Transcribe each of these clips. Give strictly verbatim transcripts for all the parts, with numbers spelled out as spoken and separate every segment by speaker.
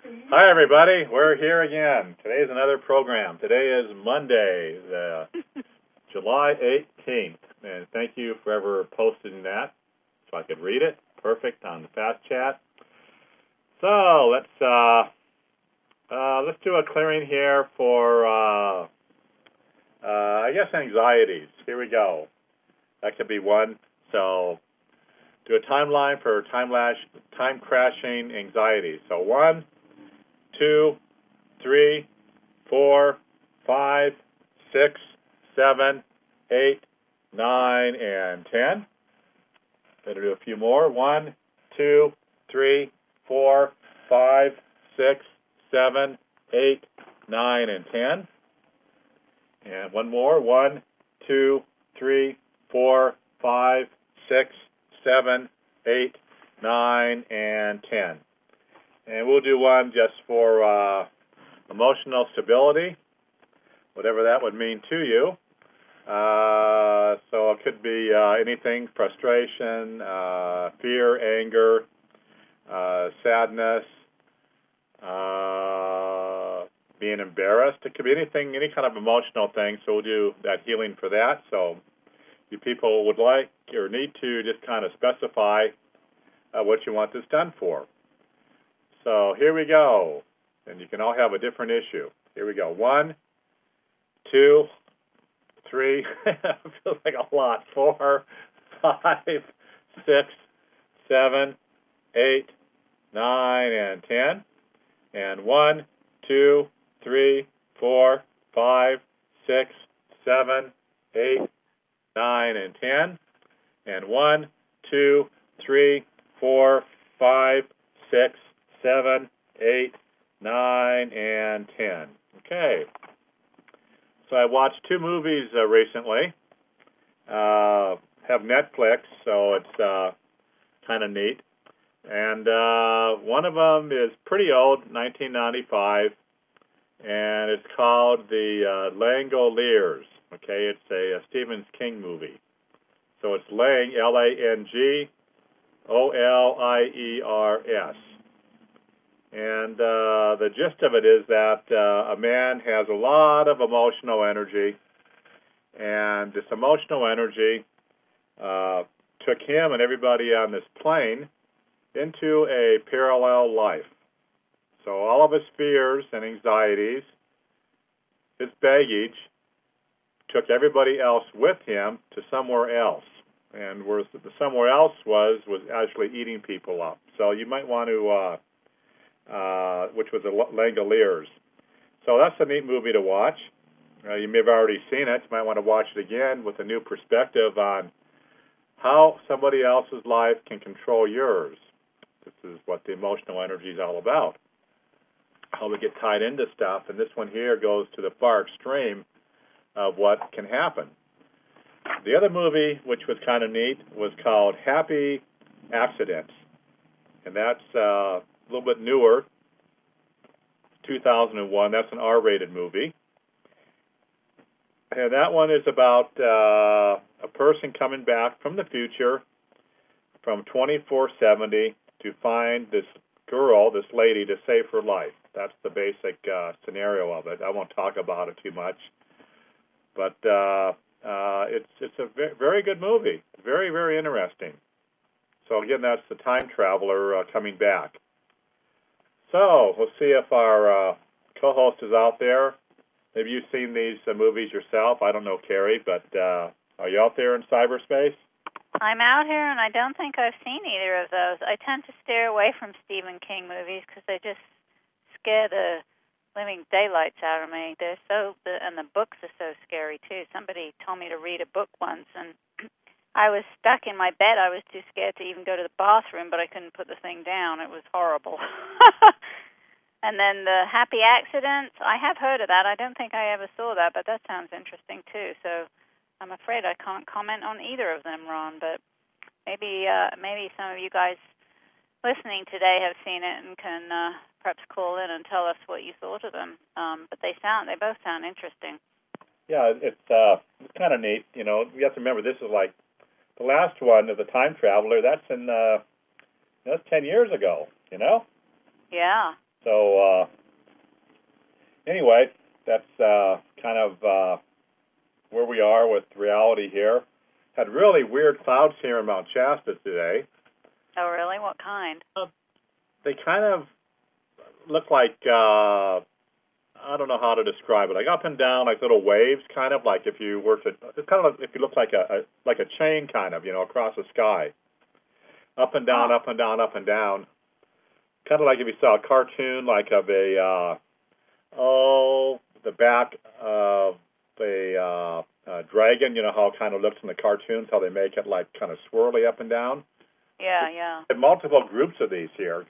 Speaker 1: Hi, everybody. We're here again. Today's another program. Today is Monday, the July eighteenth. And thank you for ever posting that so I could read it. Perfect on the Fast Chat. So let's uh, uh, let's do a clearing here for, uh, uh, I guess, anxieties. Here we go. That could be one. So do a timeline for time, lash, time crashing anxiety. So one, two, three, four, five, six, seven, eight, nine, and ten. Better do a few more. One, two, three, four, five, six, seven, eight, nine, and ten. And one more. One, two, three, four, five, six, seven, eight, nine, and ten. And we'll do one just for uh, emotional stability, whatever that would mean to you. Uh, so it could be uh, anything: frustration, uh, fear, anger, uh, sadness, uh, being embarrassed. It could be anything, any kind of emotional thing. So we'll do that healing for that. So you people would like or need to just kind of specify uh, what you want this done for. So here we go. And you can all have a different issue. Here we go. One, two, three, feels like a lot. Four, five, six, seven, eight, nine, and ten. And one, two, three, four, five, six, seven, eight, nine, and ten. And one, two, three, four, five, six, seven, eight, nine, and ten. Okay. So I watched two movies uh, recently. Uh, have Netflix, so it's uh, kind of neat. And uh, one of them is pretty old, nineteen ninety-five, and it's called The uh, Langoliers. Okay, it's a, a Stephen King movie. So it's Lang, L A N G O L I E R S. And uh, the gist of it is that uh, a man has a lot of emotional energy, and this emotional energy uh, took him and everybody on this plane into a parallel life. So all of his fears and anxieties, his baggage, took everybody else with him to somewhere else. And where the somewhere else was, was actually eating people up. So you might want to... Uh, Uh, which was the Langoliers. So that's a neat movie to watch. Uh, you may have already seen it. You might want to watch it again with a new perspective on how somebody else's life can control yours. This is what the emotional energy is all about, how we get tied into stuff. And this one here goes to the far extreme of what can happen. The other movie, which was kind of neat, was called Happy Accidents. And that's... Uh, a little bit newer, two thousand one. That's an R-rated movie. And that one is about uh, a person coming back from the future from twenty-four seventy to find this girl, this lady, to save her life. That's the basic uh, scenario of it. I won't talk about it too much. But uh, uh, it's, it's a very good movie. Very, very interesting. So, again, that's the time traveler uh, coming back. So, we'll see if our uh, co-host is out there. Maybe you've seen these uh, movies yourself. I don't know, Carrie, but uh, are you out there in cyberspace?
Speaker 2: I'm out here, and I don't think I've seen either of those. I tend to steer away from Stephen King movies because they just scare the living daylights out of me. They're so, and the books are so scary, too. Somebody told me to read a book once, and I was stuck in my bed. I was too scared to even go to the bathroom, but I couldn't put the thing down. It was horrible. And then the Happy Accidents, I have heard of that. I don't think I ever saw that, but that sounds interesting, too. So I'm afraid I can't comment on either of them, Ron, but maybe uh, maybe some of you guys listening today have seen it and can uh, perhaps call in and tell us what you thought of them. Um, but they sound, they both sound interesting.
Speaker 1: Yeah, it's, uh, it's kind of neat. You know, you have to remember this is like the last one of the time traveler. That's in uh, that's ten years ago. You know.
Speaker 2: Yeah.
Speaker 1: So uh, anyway, that's uh, kind of uh, where we are with reality here. Had really weird clouds here in Mount Shasta today.
Speaker 2: Oh, really? What kind?
Speaker 1: Uh, they kind of look like, uh, I don't know how to describe it, like up and down, like little waves, kind of like if you were to, it's kind of like if you look like a, a like a chain, kind of, you know, across the sky, up and down,
Speaker 2: oh.
Speaker 1: up and down, up and down, kind of like if you saw a cartoon, like of a, uh, oh, the back of a, uh, a dragon, you know how it kind of looks in the cartoons, how they make it like kind of swirly up and down.
Speaker 2: Yeah, yeah.
Speaker 1: We had multiple groups of these here.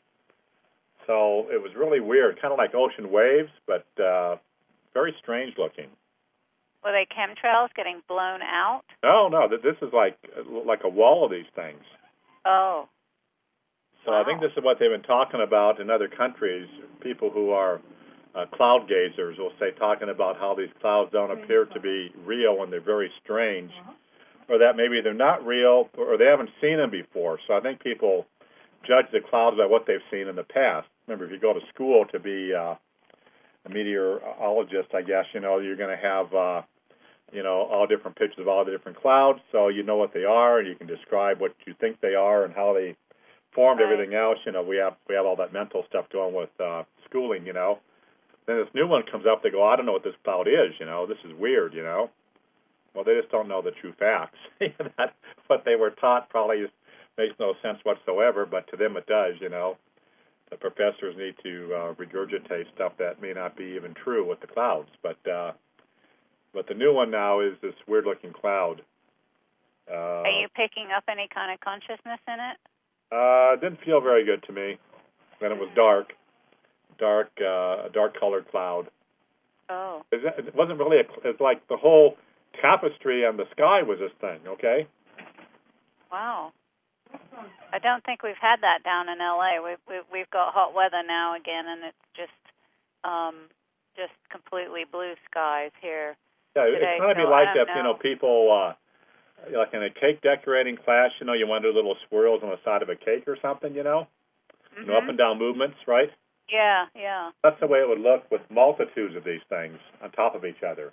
Speaker 1: So it was really weird, kind of like ocean waves, but uh, very strange looking.
Speaker 2: Were they chemtrails getting blown out?
Speaker 1: No, no, this is like like a wall of these things.
Speaker 2: Oh.
Speaker 1: So
Speaker 2: wow.
Speaker 1: I think this is what they've been talking about in other countries. People who are uh, cloud gazers will say, talking about how these clouds don't appear to be real and they're very strange, or that maybe they're not real or they haven't seen them before. So I think people judge the clouds by what they've seen in the past. Remember, if you go to school to be uh, a meteorologist, I guess, you know, you're going to have, uh, you know, all different pictures of all the different clouds, so you know what they are, and you can describe what you think they are and how they formed,
Speaker 2: right.
Speaker 1: everything else. You know, we have we have all that mental stuff going with uh, schooling, you know. Then this new one comes up, they go, I don't know what this cloud is, you know, this is weird, you know. Well, they just don't know the true facts. That what they were taught probably is, makes no sense whatsoever, but to them it does, you know. The professors need to uh, regurgitate stuff that may not be even true with the clouds. But uh, but the new one now is this weird-looking cloud. Uh,
Speaker 2: Are you picking up any kind of consciousness in it?
Speaker 1: Uh, it didn't feel very good to me. And it was dark, dark, uh, a dark-colored cloud.
Speaker 2: Oh.
Speaker 1: It wasn't really, a, it's like the whole tapestry on the sky was this thing, okay?
Speaker 2: Wow. I don't think we've had that down in L A. We've we've, we've got hot weather now again, and it's just um, just completely blue skies here.
Speaker 1: Yeah,
Speaker 2: today,
Speaker 1: it's kind of
Speaker 2: so
Speaker 1: be like
Speaker 2: I don't
Speaker 1: if, you
Speaker 2: know,
Speaker 1: know, people, uh, like in a cake decorating class, you know, you want to do little swirls on the side of a cake or something, you know?
Speaker 2: mm-hmm.
Speaker 1: You know, up and down movements, right?
Speaker 2: Yeah, yeah.
Speaker 1: That's the way it would look with multitudes of these things on top of each other.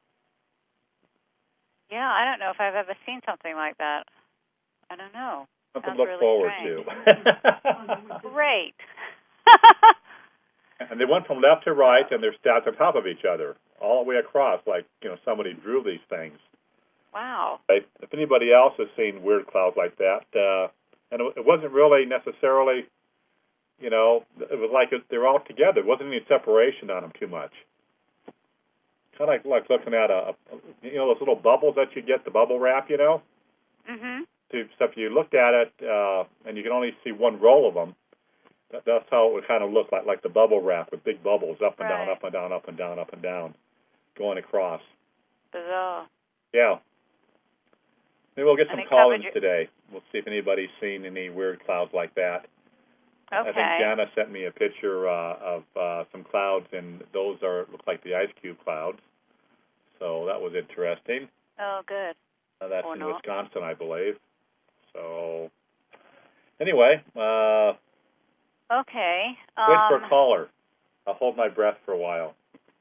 Speaker 2: Yeah, I don't know if I've ever seen something like that. I don't know.
Speaker 1: Something
Speaker 2: Sounds
Speaker 1: to look
Speaker 2: really
Speaker 1: forward
Speaker 2: strange.
Speaker 1: to.
Speaker 2: Great.
Speaker 1: And they went from left to right, and they're stacked on top of each other, all the way across, like, you know, somebody drew these things.
Speaker 2: Wow.
Speaker 1: Right? If anybody else has seen weird clouds like that, uh, and it wasn't really necessarily, you know, it was like it, they were all together. There wasn't any separation on them too much. Kind of like, like looking at a, a, you know, those little bubbles that you get, the bubble wrap, you know?
Speaker 2: Mm-hmm.
Speaker 1: So if you looked at it, uh, and you can only see one roll of them, that, that's how it would kind of look like, like the bubble wrap with big bubbles up and
Speaker 2: right.
Speaker 1: down, up and down, up and down, up and down, going across.
Speaker 2: Bizarre.
Speaker 1: Yeah. Maybe we'll get some
Speaker 2: And
Speaker 1: call-ins
Speaker 2: your...
Speaker 1: today. We'll see if anybody's seen any weird clouds like that.
Speaker 2: Okay.
Speaker 1: I think Jana sent me a picture uh, of uh, some clouds, and those are look like the ice cube clouds. So that was interesting.
Speaker 2: Oh, good.
Speaker 1: Uh, that's
Speaker 2: or
Speaker 1: in
Speaker 2: not.
Speaker 1: Wisconsin, I believe. So anyway, uh,
Speaker 2: okay.
Speaker 1: wait
Speaker 2: Um,
Speaker 1: for a caller. I'll hold my breath for a while.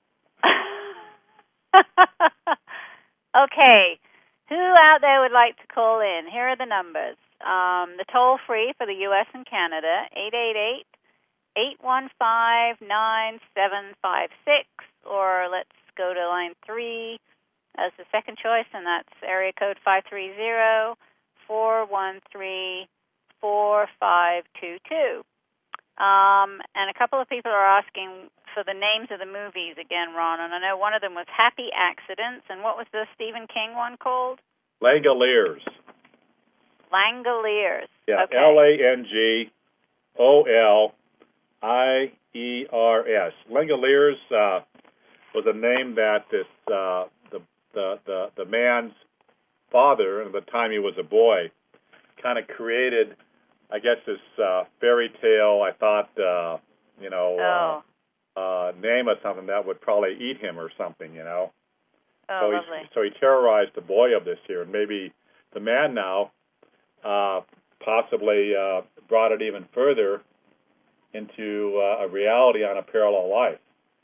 Speaker 2: Okay. Who out there would like to call in? Here are the numbers. Um, the toll-free for the U S and Canada, eight eight eight, eight one five, nine seven five six, or let's go to line three as the second choice, and that's area code five three zero, four one three, four five two two. Um, and a couple of people are asking for the names of the movies again, Ron, and I know one of them was Happy Accidents, and what was the Stephen King one called?
Speaker 1: Langoliers.
Speaker 2: Langoliers.
Speaker 1: Yeah,
Speaker 2: okay.
Speaker 1: L A N G O L I E R S. Langoliers uh, was a name that this uh, the, the the the man's father, at the time he was a boy, kind of created. I guess this uh, fairy tale. I thought, uh, you know,
Speaker 2: Oh.
Speaker 1: uh, uh, name of something that would probably eat him or something, you know.
Speaker 2: Oh,
Speaker 1: so
Speaker 2: lovely.
Speaker 1: he so he terrorized the boy of this year, and maybe the man now uh, possibly uh, brought it even further into uh, a reality on a parallel life.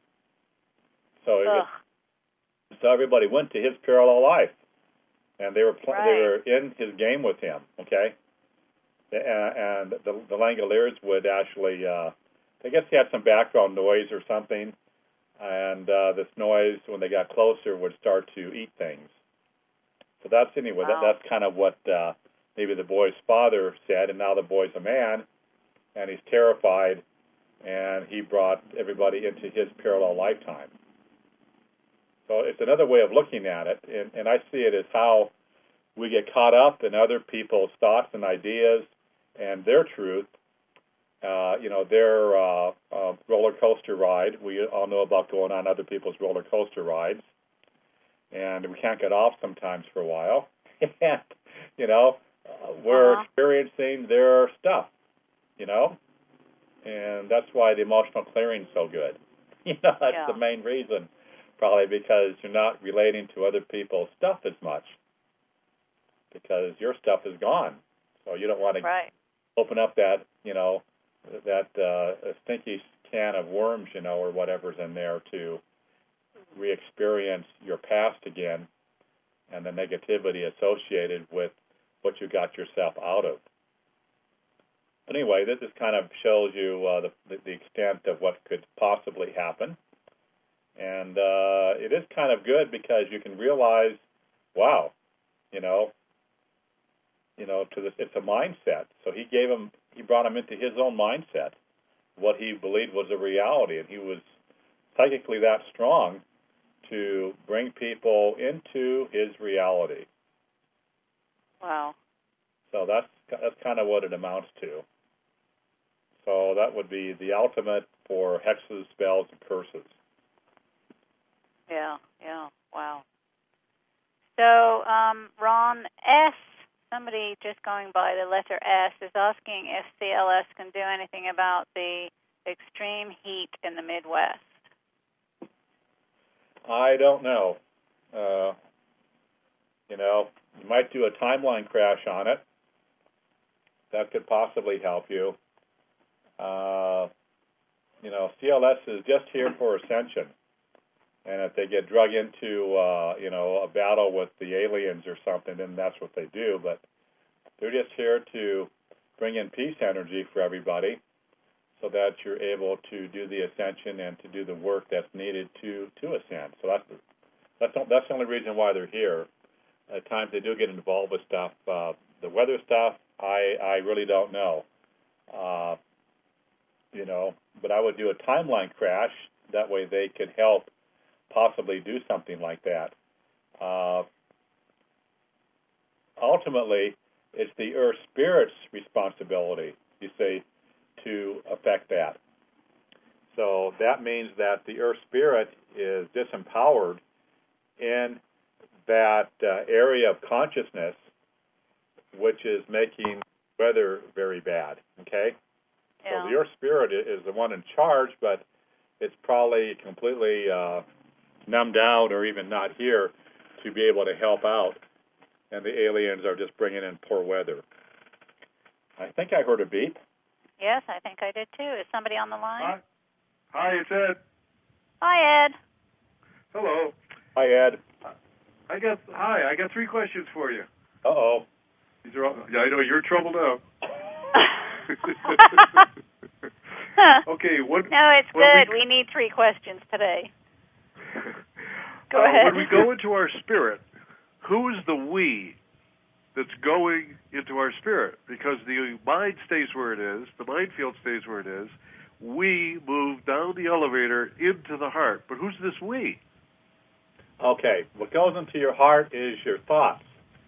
Speaker 1: So it, so everybody went to his parallel life, and they were pl-
Speaker 2: right.
Speaker 1: they were in his game with him. Okay, and, and the, the Langoliers would actually, uh, I guess, he had some background noise or something, and uh, this noise, when they got closer, would start to eat things. So that's anyway.
Speaker 2: Wow.
Speaker 1: That, that's kind of what uh, maybe the boy's father said, and now the boy's a man, and he's terrified, and he brought everybody into his parallel lifetime. So it's another way of looking at it, and, and I see it as how we get caught up in other people's thoughts and ideas and their truth, uh, you know, their uh, uh, roller coaster ride. We all know about going on other people's roller coaster rides, and we can't get off sometimes for a while. And, you know, uh, we're
Speaker 2: uh-huh.
Speaker 1: experiencing their stuff, you know, and that's why the emotional clearing is so good. You know, that's
Speaker 2: yeah.
Speaker 1: the main reason. Probably because you're not relating to other people's stuff as much, because your stuff is gone. So you don't want to
Speaker 2: right.
Speaker 1: open up that, you know, that uh, stinky can of worms, you know, or whatever's in there to re-experience your past again and the negativity associated with what you got yourself out of. Anyway, this just kind of shows you uh, the, the extent of what could possibly happen. And uh, it is kind of good because you can realize, wow, you know, you know, to this, it's a mindset. So he gave him, he brought him into his own mindset, what he believed was a reality, and he was psychically that strong to bring people into his reality.
Speaker 2: Wow.
Speaker 1: So that's that's kind of what it amounts to. So that would be the ultimate for hexes, spells, and curses.
Speaker 2: Yeah, yeah, wow. So, um, Ron S., somebody just going by the letter S, is asking if C L S can do anything about the extreme heat in the Midwest.
Speaker 1: I don't know. Uh, you know, you might do a timeline crash on it. That could possibly help you. Uh, you know, C L S is just here for ascension. And if they get drug into, uh, you know, a battle with the aliens or something, then that's what they do. But they're just here to bring in peace energy for everybody so that you're able to do the ascension and to do the work that's needed to, to ascend. So that's the, that's, the, that's the only reason why they're here. At times they do get involved with stuff. Uh, the weather stuff, I, I really don't know. Uh, you know, but I would do a timeline crash. That way they could help possibly do something like that. Uh, ultimately, it's the Earth Spirit's responsibility, you see, to affect that. So that means that the Earth Spirit is disempowered in that uh, area of consciousness, which is making weather very bad, okay?
Speaker 2: Yeah.
Speaker 1: So the Earth Spirit is the one in charge, but it's probably completely uh, numbed out or even not here to be able to help out, and the aliens are just bringing in poor weather. I think I heard a beep.
Speaker 2: Yes, I think I did too. Is somebody on the line?
Speaker 3: Hi, Hi it's Ed.
Speaker 2: Hi, Ed.
Speaker 3: Hello.
Speaker 1: Hi, Ed.
Speaker 3: I got hi. I got three questions for you.
Speaker 1: Uh oh.
Speaker 3: These are all, yeah, I know you're troubled up. Okay. What?
Speaker 2: No, it's good. We,
Speaker 3: we
Speaker 2: need three questions today. Go
Speaker 3: uh,
Speaker 2: ahead.
Speaker 3: When we go into our spirit, who is the we that's going into our spirit? Because the mind stays where it is, the mind field stays where it is. We move down the elevator into the heart. But who's this we?
Speaker 1: Okay. What goes into your heart is your thoughts.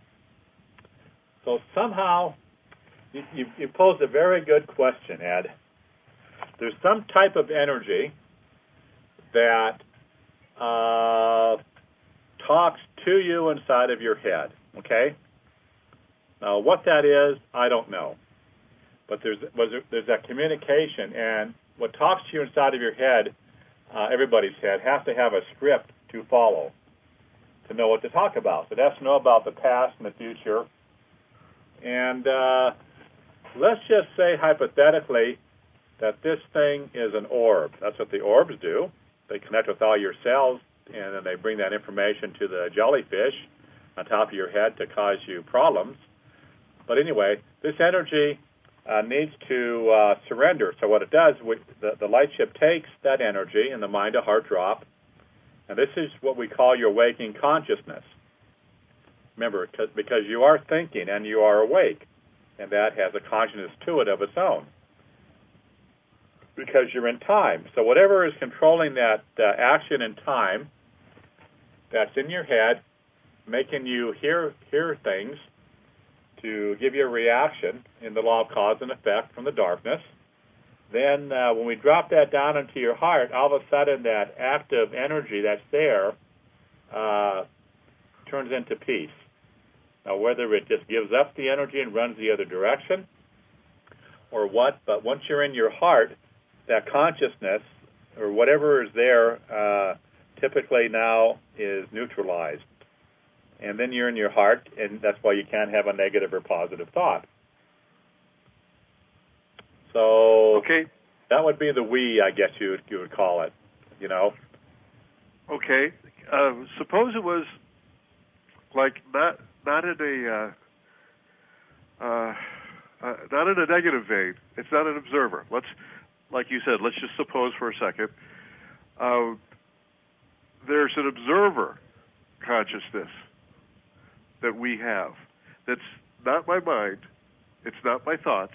Speaker 1: So somehow, you, you, you posed a very good question, Ed. There's some type of energy that uh, talks to you inside of your head, okay? Now, what that is, I don't know. But there's there's that communication, and what talks to you inside of your head, uh, everybody's head, has to have a script to follow to know what to talk about. So it has to know about the past and the future. And uh, let's just say, hypothetically, that this thing is an orb. That's what the orbs do. They connect with all your cells, and then they bring that information to the jellyfish on top of your head to cause you problems. But anyway, this energy uh, needs to uh, surrender. So what it does, we, the, the light ship takes that energy in the mind to heart drop, and this is what we call your waking consciousness. Remember, because you are thinking and you are awake, and that has a consciousness to it of its own, because you're in time. So whatever is controlling that uh, action in time, that's in your head, making you hear hear things to give you a reaction in the law of cause and effect from the darkness. Then uh, when we drop that down into your heart, all of a sudden that active energy that's there uh, turns into peace. Now, whether it just gives up the energy and runs the other direction or what, but once you're in your heart, that consciousness or whatever is there uh, typically now is neutralized. And then you're in your heart, and that's why you can't have a negative or positive thought. So
Speaker 3: okay,
Speaker 1: that would be the we, I guess you would, you would call it, you know.
Speaker 3: Okay. Uh, suppose it was like not not in a uh, uh, uh, not in a negative vein. It's not an observer. Let's, like you said, let's just suppose for a second uh, there's an observer consciousness that we have. That's not my mind. It's not my thoughts.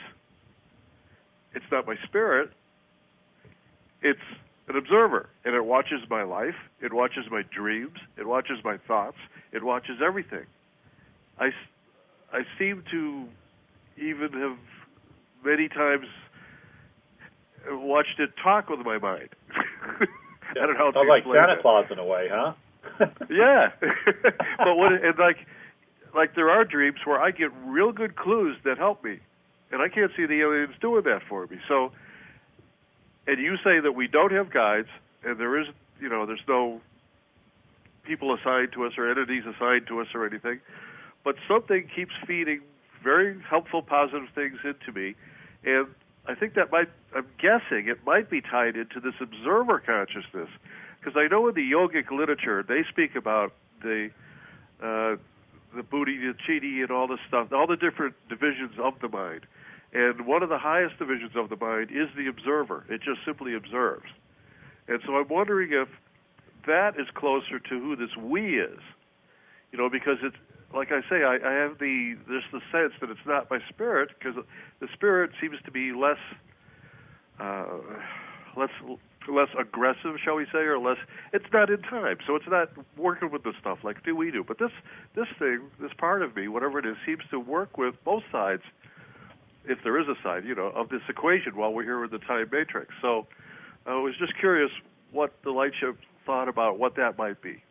Speaker 3: It's not my spirit. It's an observer, and it watches my life. It watches my dreams. It watches my thoughts. It watches everything. I, I seem to even have many times watched it talk with my mind. I don't know how to
Speaker 1: explain like Santa
Speaker 3: that.
Speaker 1: Claus in a way, huh?
Speaker 3: Yeah, but what and like like there are dreams where I get real good clues that help me, and I can't see the aliens doing that for me. So, and you say that we don't have guides, and there is, you know, there's no people assigned to us or entities assigned to us or anything, but something keeps feeding very helpful, positive things into me, and I think that might, I'm guessing it might be tied into this observer consciousness, because I know in the yogic literature they speak about the uh, the buddhi, the chitti, and all this stuff, all the different divisions of the mind. And one of the highest divisions of the mind is the observer. It just simply observes. And so I'm wondering if that is closer to who this we is. You know, because it's, like I say, I, I have the, there's the sense that it's not my spirit, because the spirit seems to be less, uh, less, less aggressive, shall we say, or less, it's not in time, so it's not working with the stuff like do we do. But this, this thing, this part of me, whatever it is, seems to work with both sides, if there is a side, you know, of this equation while we're here with the time matrix. So I was just curious what the light ship thought about what that might be.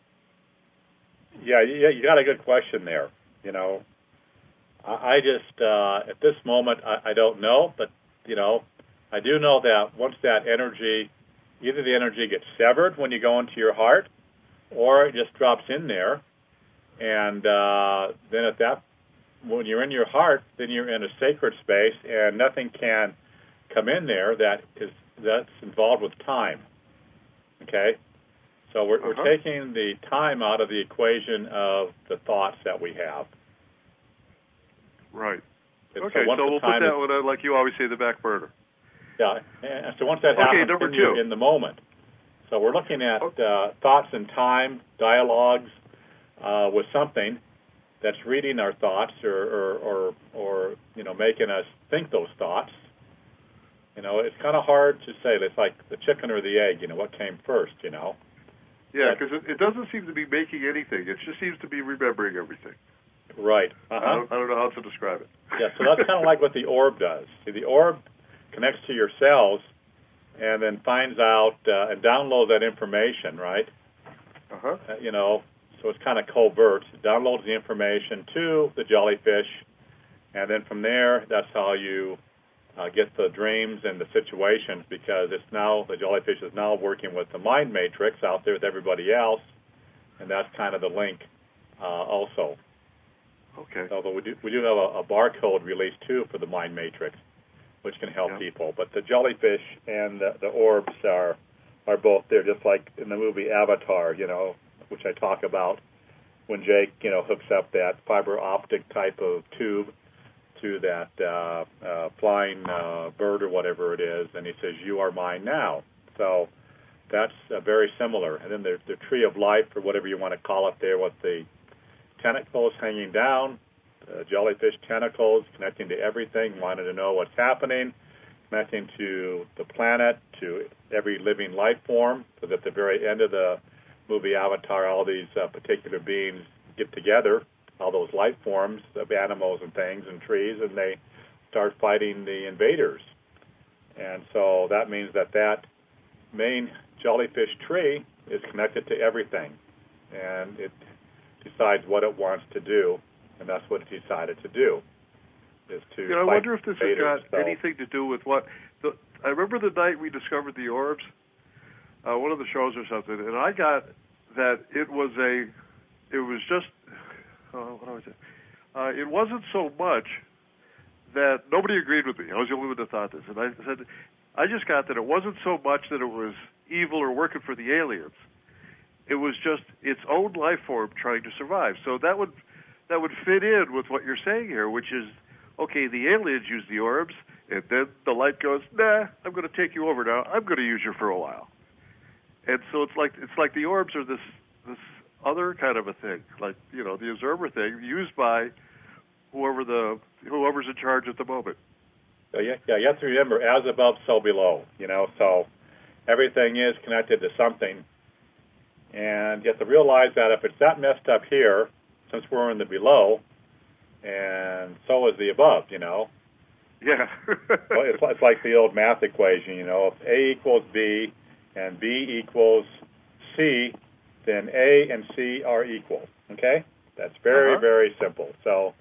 Speaker 1: Yeah, you, you got a good question there. You know, I, I just, uh, at this moment, I, I don't know, but, you know, I do know that once that energy, either the energy gets severed when you go into your heart, or it just drops in there, and uh, then at that, when you're in your heart, then you're in a sacred space, and nothing can come in there that is that's involved with time. Okay? So we're, uh-huh. we're taking the time out of the equation of the thoughts that we have.
Speaker 3: Right.
Speaker 1: And
Speaker 3: okay,
Speaker 1: so,
Speaker 3: so we'll put that is, one on, like you always say, the back burner.
Speaker 1: Yeah, and so once that
Speaker 3: okay,
Speaker 1: happens,
Speaker 3: number
Speaker 1: then
Speaker 3: two.
Speaker 1: you're in the moment. So we're looking at uh, thoughts in time, dialogues uh, with something that's reading our thoughts or, or, or, or, you know, making us think those thoughts. You know, it's kind of hard to say. It's like the chicken or the egg, you know, what came first, you know.
Speaker 3: Yeah, because it, it doesn't seem to be making anything. It just seems to be remembering everything.
Speaker 1: Right. Uh-huh.
Speaker 3: I, don't, I don't know how to describe it.
Speaker 1: Yeah, so that's kind of like what the orb does. See, the orb connects to your cells and then finds out uh, and downloads that information, right?
Speaker 3: Uh-huh.
Speaker 1: Uh, you know, so it's kind of covert. It downloads the information to the jellyfish, and then from there, that's how you uh, get the dreams and the situations, because it's now, the jellyfish is now working with the mind matrix out there with everybody else, and that's kind of the link uh, also.
Speaker 3: Okay.
Speaker 1: Although we do, we do have a, a barcode release, too, for the mind matrix. which can help
Speaker 3: Yeah.
Speaker 1: people. But the jellyfish and the, the orbs are are both there, just like in the movie Avatar, you know, which I talk about when Jake, you know, hooks up that fiber optic type of tube to that uh, uh, flying uh, bird or whatever it is, and he says, "You are mine now." So that's uh, very similar. And then the, the tree of life, or whatever you want to call it there, with the tentacles hanging down, uh, jellyfish tentacles connecting to everything, wanting to know what's happening, connecting to the planet, to every living life form, so that at the very end of the movie Avatar, all these uh, particular beings get together, all those life forms of animals and things and trees, and they start fighting the invaders. And so that means that that main jellyfish tree is connected to everything, and it decides what it wants to do, and that's what it decided to do, is to
Speaker 3: You know, I
Speaker 1: fight
Speaker 3: wonder if this has
Speaker 1: invaders.
Speaker 3: got
Speaker 1: So-
Speaker 3: anything to do with what... The, I remember the night we discovered the orbs, uh, one of the shows or something, and I got that it was a... It was just... Uh, what was it? Uh, it wasn't so much that nobody agreed with me. I was the only one that thought this. And I said, I just got that it wasn't so much that it was evil or working for the aliens. It was just its own life form trying to survive. So that would that would fit in with what you're saying here, which is, okay, the aliens use the orbs, and then the light goes, nah, I'm going to take you over now. I'm going to use you for a while. And so it's like it's like the orbs are this this other kind of a thing, like, you know, the observer thing, used by whoever the whoever's in charge at the moment.
Speaker 1: So yeah, yeah, you have to remember, as above, so below. You know, so everything is connected to something, and you have to realize that if it's that messed up here, since we're in the below, and so is the above. You know.
Speaker 3: Yeah.
Speaker 1: Well, it's, it's like the old math equation. You know, if A equals B and B equals C, then A and C are equal. Okay, that's very
Speaker 3: Uh-huh.
Speaker 1: very simple. So,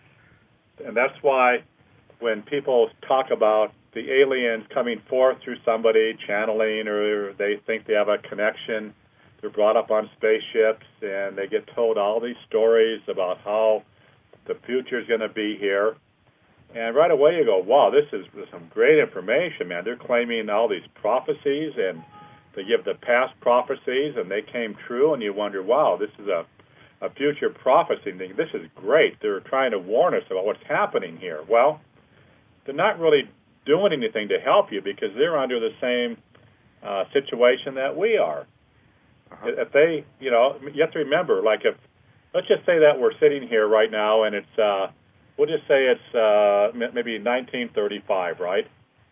Speaker 1: and that's why when people talk about the aliens coming forth through somebody, channeling, or they think they have a connection, they're brought up on spaceships, and they get told all these stories about how the future is going to be here. And right away you go, wow, this is some great information, man. They're claiming all these prophecies, and they give the past prophecies, and they came true, and you wonder, wow, this is a, a future prophecy. And this is great. They're trying to warn us about what's happening here. Well, they're not really doing anything to help you because they're under the same uh, situation that we are. Uh-huh. If they, you know, you have to remember, like if, let's just say that we're sitting here right now and it's, uh, we'll just say it's uh, maybe nineteen thirty-five, right?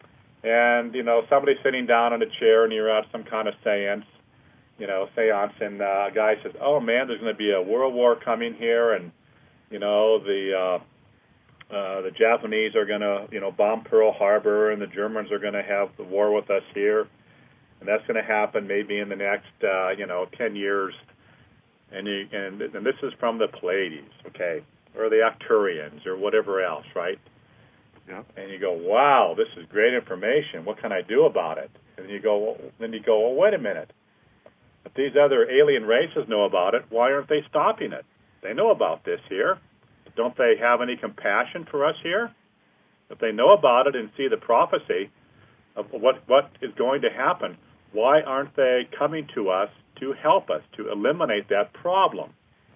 Speaker 1: And, you know, somebody's sitting down in a chair and you're at some kind of seance, you know, seance, and uh, a guy says, oh, man, there's going to be a world war coming here, and, you know, the uh, uh, the Japanese are going to, you know, bomb Pearl Harbor, and the Germans are going to have the war with us here, and that's going to happen maybe in the next, uh, you know, ten years. And, you, and and this is from the Pleiades, okay, or the Arcturians, or whatever else, right?
Speaker 3: Yeah.
Speaker 1: And you go, wow, this is great information. What can I do about it? And you go, well, then you go, well, wait a minute. If these other alien races know about it, why aren't they stopping it? They know about this here. Don't they have any compassion for us here? If they know about it and see the prophecy of what what is going to happen, why aren't they coming to us to help us, to eliminate that problem?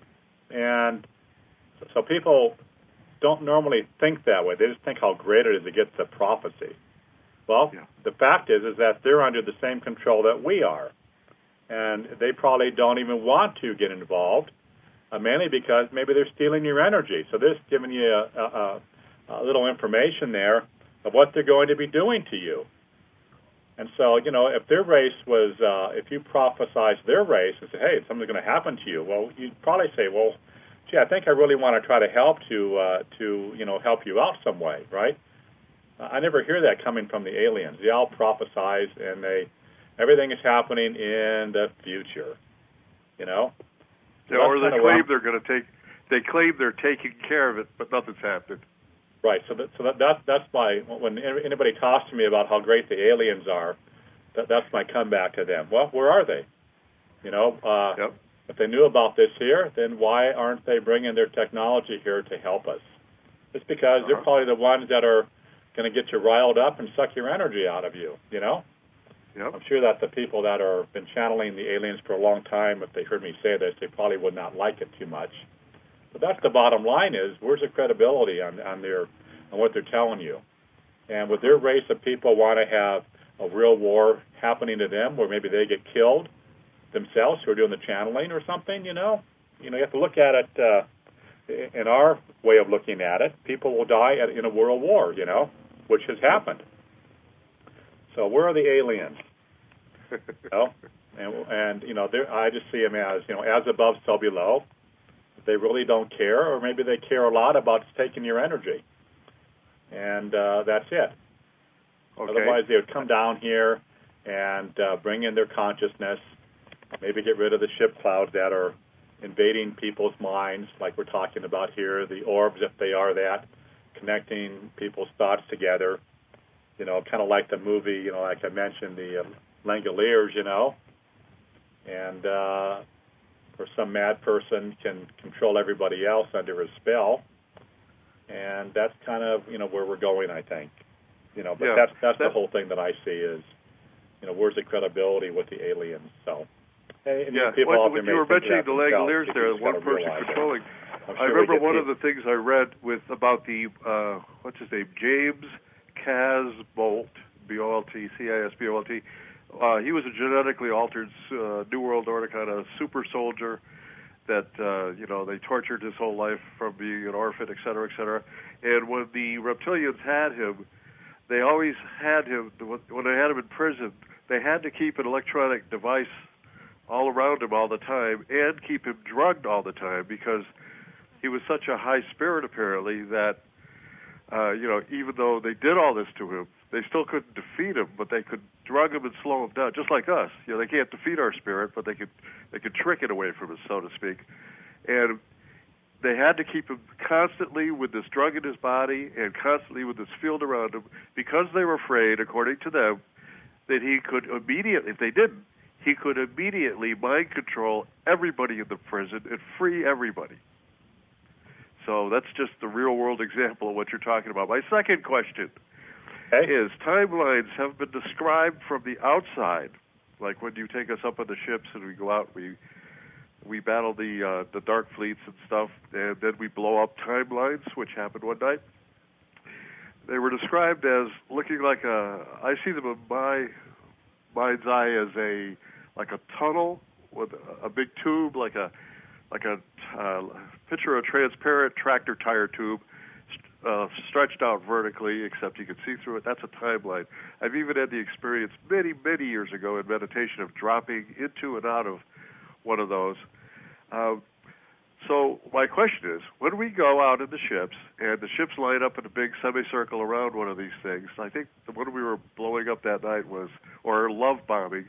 Speaker 1: And so people don't normally think that way. They just think how great it is to get the prophecy. Well,
Speaker 3: Yeah.
Speaker 1: the fact is is that they're under the same control that we are. And they probably don't even want to get involved, uh, mainly because maybe they're stealing your energy. So they're just giving you a, a, a little information there of what they're going to be doing to you. And so, you know, if their race was, uh, if you prophesied their race and say, hey, something's going to happen to you, well, you'd probably say, well, gee, I think I really want to try to help to, uh, to you know, help you out some way, right? Uh, I never hear that coming from the aliens. They all prophesize, and they, everything is happening in the future, you know? So
Speaker 3: Yeah, or
Speaker 1: that's
Speaker 3: they
Speaker 1: kinda
Speaker 3: claim
Speaker 1: wrong.
Speaker 3: they're going to take, they claim they're taking care of it, but nothing's happened.
Speaker 1: Right. So that, so that, that that's my, when anybody talks to me about how great the aliens are, that, that's my comeback to them. Well, where are they? You know, uh,
Speaker 3: Yep.
Speaker 1: if they knew about this here, then why aren't they bringing their technology here to help us? It's because
Speaker 3: Uh-huh.
Speaker 1: they're probably the ones that are going to get you riled up and suck your energy out of you, you know?
Speaker 3: Yep.
Speaker 1: I'm sure that the people that are been channeling the aliens for a long time, if they heard me say this, they probably would not like it too much. But that's the bottom line: is where's the credibility on on their on what they're telling you? And would their race of people want to have a real war happening to them, where maybe they get killed themselves, who are doing the channeling or something? You know, you know, you have to look at it uh, in our way of looking at it. People will die at, in a world war, you know, which has happened. So where are the aliens? you know? and, and you know, I just see them as, you know, as above, so below. They really don't care, or maybe they care a lot about taking your energy, and uh, that's it.
Speaker 3: Okay.
Speaker 1: Otherwise, they would come down here and uh, bring in their consciousness, maybe get rid of the ship clouds that are invading people's minds, like we're talking about here, the orbs, if they are that, connecting people's thoughts together. You know, kind of like the movie, you know, like I mentioned, the uh, Langoliers, you know, and uh, or some mad person can control everybody else under his spell, and that's kind of, you know, where we're going, I think. You know, but
Speaker 3: yeah,
Speaker 1: that's that's
Speaker 3: that,
Speaker 1: the whole thing that I see is, you know, where's the credibility with the aliens? So, hey, and
Speaker 3: yeah,
Speaker 1: people
Speaker 3: when,
Speaker 1: out
Speaker 3: when
Speaker 1: there
Speaker 3: you were
Speaker 1: may think
Speaker 3: mentioning
Speaker 1: that
Speaker 3: the Langoliers
Speaker 1: themselves,
Speaker 3: there,
Speaker 1: you just
Speaker 3: one
Speaker 1: gotta
Speaker 3: person
Speaker 1: realize
Speaker 3: controlling.
Speaker 1: that.
Speaker 3: I
Speaker 1: Sure
Speaker 3: remember one
Speaker 1: people.
Speaker 3: of the things I read with about the uh, what's his name, James Casbolt, B O L T, C I S B O L T. Uh, he was a genetically altered uh, New World Order kind of super soldier that, uh, you know, they tortured his whole life from being an orphan, et cetera, et cetera. And when the reptilians had him, they always had him, when they had him in prison, they had to keep an electronic device all around him all the time and keep him drugged all the time because he was such a high spirit, apparently, that, uh, you know, even though they did all this to him, they still couldn't defeat him, but they could drug him and slow him down, just like us. You know, they can't defeat our spirit, but they could they could trick it away from us, so to speak. And they had to keep him constantly with this drug in his body and constantly with this field around him because they were afraid, according to them, that he could immediately, if they didn't, he could immediately mind control everybody in the prison and free everybody. So that's just the real-world example of what you're talking about. My second question
Speaker 1: okay.
Speaker 3: is timelines have been described from the outside, like when you take us up on the ships and we go out, we we battle the uh, the dark fleets and stuff, and then we blow up timelines, which happened one night. They were described as looking like a, I see them in my mind's eye as a like a tunnel with a big tube, like a like a uh, picture of a transparent tractor tire tube uh, stretched out vertically, except you can see through it. That's a timeline. I've even had the experience many, many years ago in meditation of dropping into and out of one of those. Um, so my question is, when we go out in the ships, and the ships line up in a big semicircle around one of these things, I think the one we were blowing up that night was, or love bombing,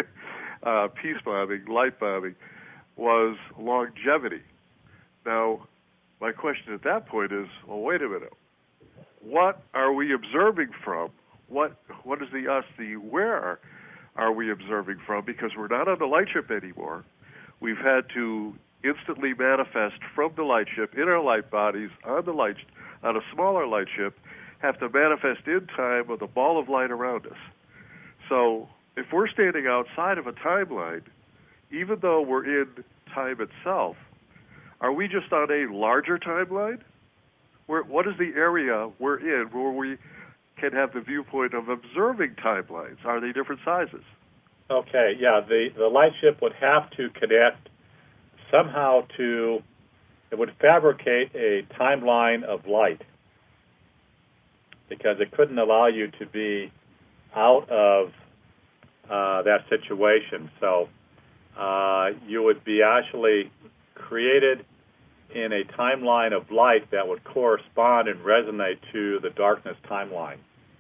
Speaker 3: uh, peace bombing, light bombing, was longevity. Now, my question at that point is, well, wait a minute. What are we observing from? What What is the us, the where are, are we observing from? Because we're not on the light ship anymore. We've had to instantly manifest from the light ship in our light bodies on the light on a smaller light ship, have to manifest in time with a ball of light around us. So if we're standing outside of a timeline, even though we're in time itself, are we just on a larger timeline? Where, what is the area we're in where we can have the viewpoint of observing timelines? Are they different sizes?
Speaker 1: Okay, yeah, the, the light ship would have to connect somehow to, it would fabricate a timeline of light because it couldn't allow you to be out of uh, that situation. So uh, you would be actually created in a timeline of light that would correspond and resonate to the darkness timeline,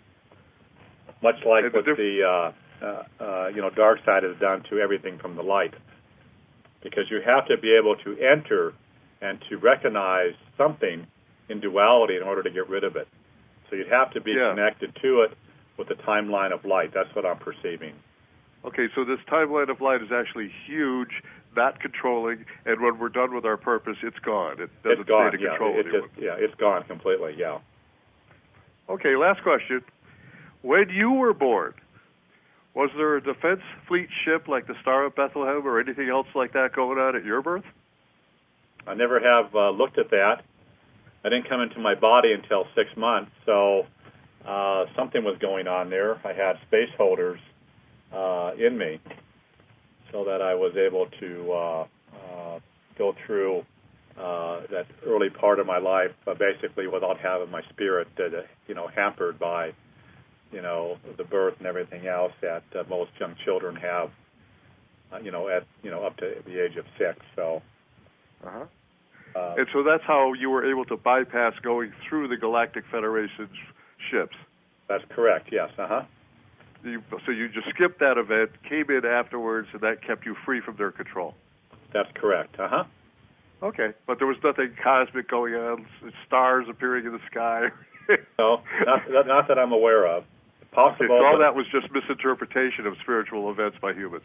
Speaker 1: much like what the uh, uh, uh, you know dark side has done to everything from the light. Because you have to be able to enter and to recognize something in duality in order to get rid of it. So you'd have to be
Speaker 3: yeah.
Speaker 1: connected to it with the timeline of light. That's what I'm perceiving.
Speaker 3: Okay, so this timeline of light is actually huge, not controlling, and when we're done with our purpose, it's gone. It doesn't
Speaker 1: it's gone,
Speaker 3: stay to
Speaker 1: yeah.
Speaker 3: control
Speaker 1: it
Speaker 3: anyone.
Speaker 1: just, yeah, it's gone completely, yeah.
Speaker 3: Okay, last question. When you were born, was there a defense fleet ship like the Star of Bethlehem or anything else like that going on at your birth?
Speaker 1: I never have uh, looked at that. I didn't come into my body until six months, so uh, something was going on there. I had space holders uh, in me so that I was able to uh, uh, go through uh, that early part of my life uh, basically without having my spirit, uh, you know, hampered by, you know, the birth and everything else that uh, most young children have, uh, you know, at you know up to the age of six. So.
Speaker 3: Uh-huh.
Speaker 1: Uh,
Speaker 3: and so that's how you were able to bypass going through the Galactic Federation's ships.
Speaker 1: That's correct. Yes. Uh huh.
Speaker 3: You, so you just skipped that event, came in afterwards, and that kept you free from their control.
Speaker 1: That's correct. Uh huh.
Speaker 3: Okay, but there was nothing cosmic going on, stars appearing in the sky.
Speaker 1: No, not, not that I'm aware of. Possible.
Speaker 3: Okay, so all that was just misinterpretation of spiritual events by humans.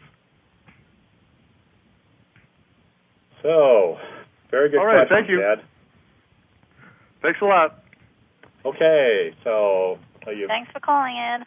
Speaker 1: So, very good
Speaker 3: all right,
Speaker 1: question,
Speaker 3: thank you.
Speaker 1: Dad.
Speaker 3: Thanks a lot.
Speaker 1: Okay, so are you?
Speaker 2: Thanks for calling, Ed.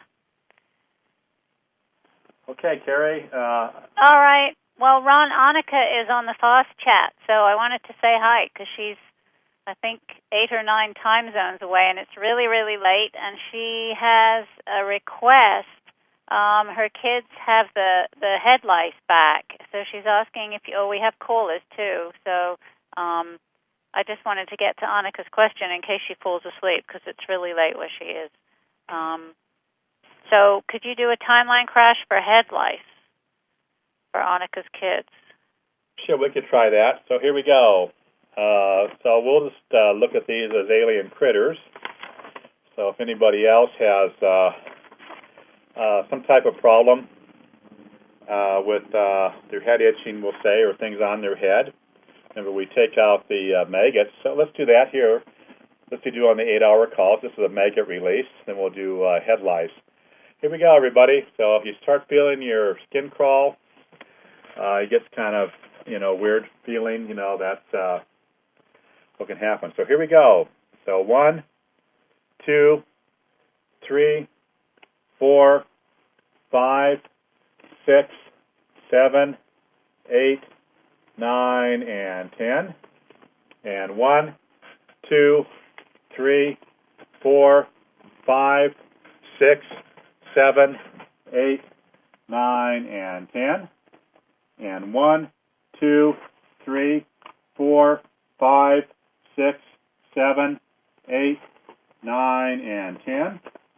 Speaker 1: Okay, Carrie. Uh,
Speaker 2: All right. Well, Ron, Annika is on the Foss chat, so I wanted to say hi because she's, I think, eight or nine time zones away, and it's really, really late, and she has a request. Um, her kids have the, the head lice back, so she's asking if you, oh, we have callers too, so um, I just wanted to get to Annika's question in case she falls asleep because it's really late where she is. Um, so could you do a timeline crash for head lice for Annika's kids?
Speaker 1: Sure, we could try that. So here we go. Uh, so we'll just uh, look at these as alien critters. So if anybody else has uh, uh, some type of problem uh, with uh, their head itching, we'll say, or things on their head, remember we take out the uh, maggots. So let's do that here. Let's do on the eight-hour calls. This is a maggot release. Then we'll do uh, head lice. Here we go, everybody. So if you start feeling your skin crawl, uh, it gets kind of, you know, weird feeling, you know, that's uh, what can happen. So here we go. So one, two, three, four, five, six, seven, eight, nine, and ten. And one, two, three, four, five, six, seven, eight, nine, and ten. And one, two, three, four, five, six, seven, eight, nine, and ten.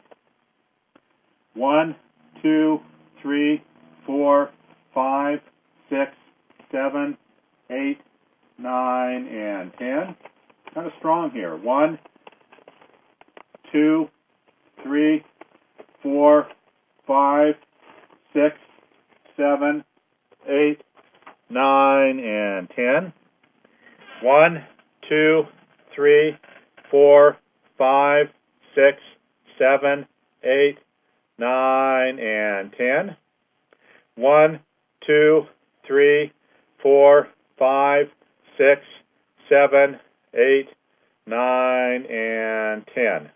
Speaker 1: One, two, three, four, five, six, seven, eight, nine, and ten. Kind of strong here. One, two, three, four, five, six, seven, eight, nine, and ten. One, two, three, four, five, six, seven, eight, nine, and ten. One, two, three, four, five, six, seven, eight, nine, and ten.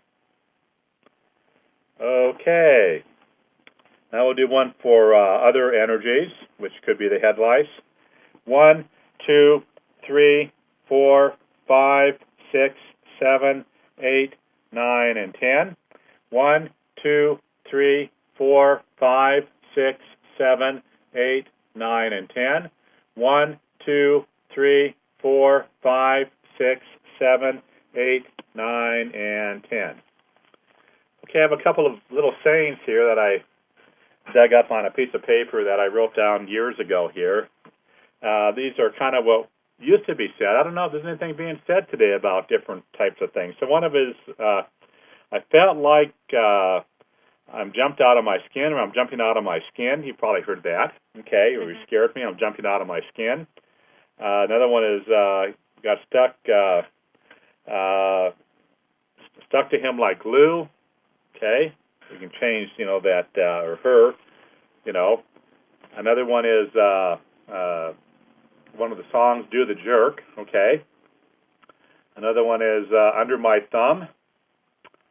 Speaker 1: Okay. Now we'll do one for uh, other energies, which could be the head lice. One, two, three, four, five, six, seven, eight, nine, and ten. One, two, three, four, five, six, seven, eight, nine, and ten. One, two, three, four, five, six, seven, eight, nine, and ten. Okay, I have a couple of little sayings here that I dug up on a piece of paper that I wrote down years ago here. Uh, these are kind of what used to be said. I don't know if there's anything being said today about different types of things. So one of it is, uh, I felt like uh, I'm jumped out of my skin, or I'm jumping out of my skin. You probably heard that. Okay, or you scared me. I'm jumping out of my skin. Uh, another one is uh, got stuck uh, uh, stuck to him like glue. Okay, you can change, you know, that uh, or her, you know. Another one is uh, uh, one of the songs, "Do the Jerk." Okay. Another one is uh, "Under My Thumb."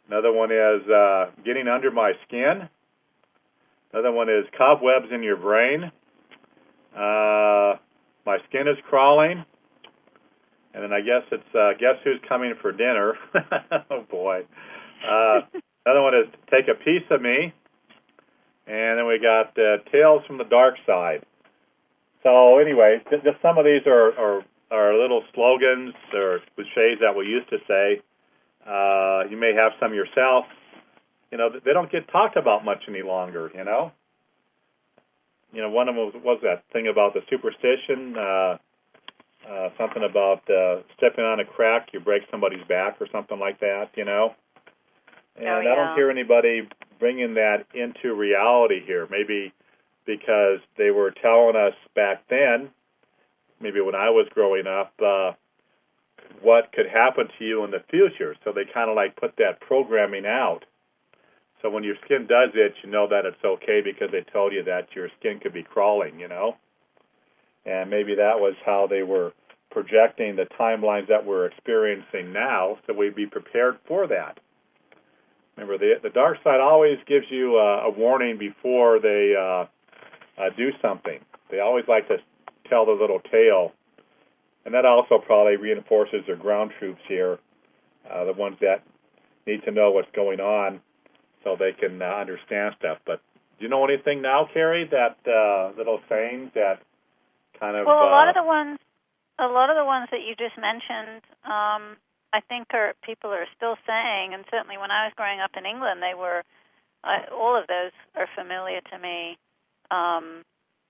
Speaker 1: Another one is uh, getting under my skin. Another one is cobwebs in your brain. Uh, my skin is crawling. And then I guess it's uh, guess who's coming for dinner. Oh, boy. Uh, another one is take a piece of me. And then we got uh, Tales from the Dark Side. So anyway, th- just some of these are, are, are little slogans or cliches that we used to say. Uh, you may have some yourself. You know, they don't get talked about much any longer, you know. You know, one of them was, was that thing about the superstition, uh, uh, something about uh, stepping on a crack, you break somebody's back or something like that, you know. And
Speaker 2: oh, yeah.
Speaker 1: I don't hear anybody bringing that into reality here, maybe because they were telling us back then, maybe when I was growing up, uh, what could happen to you in the future. So they kind of like put that programming out. So when your skin does it, you know that it's okay because they told you that your skin could be crawling, you know. And maybe that was how they were projecting the timelines that we're experiencing now, so we'd be prepared for that. Remember, the the dark side always gives you uh, a warning before they uh, uh, do something. They always like to tell the little tale. And that also probably reinforces their ground troops here, uh, the ones that need to know what's going on so they can uh, understand stuff. But do you know anything now, Carrie, that uh, little sayings that kind of...
Speaker 2: Well, a lot
Speaker 1: uh,
Speaker 2: of the ones, a lot of the ones that you just mentioned, um, I think are people are still saying, and certainly when I was growing up in England, they were, uh, all of those are familiar to me. Um,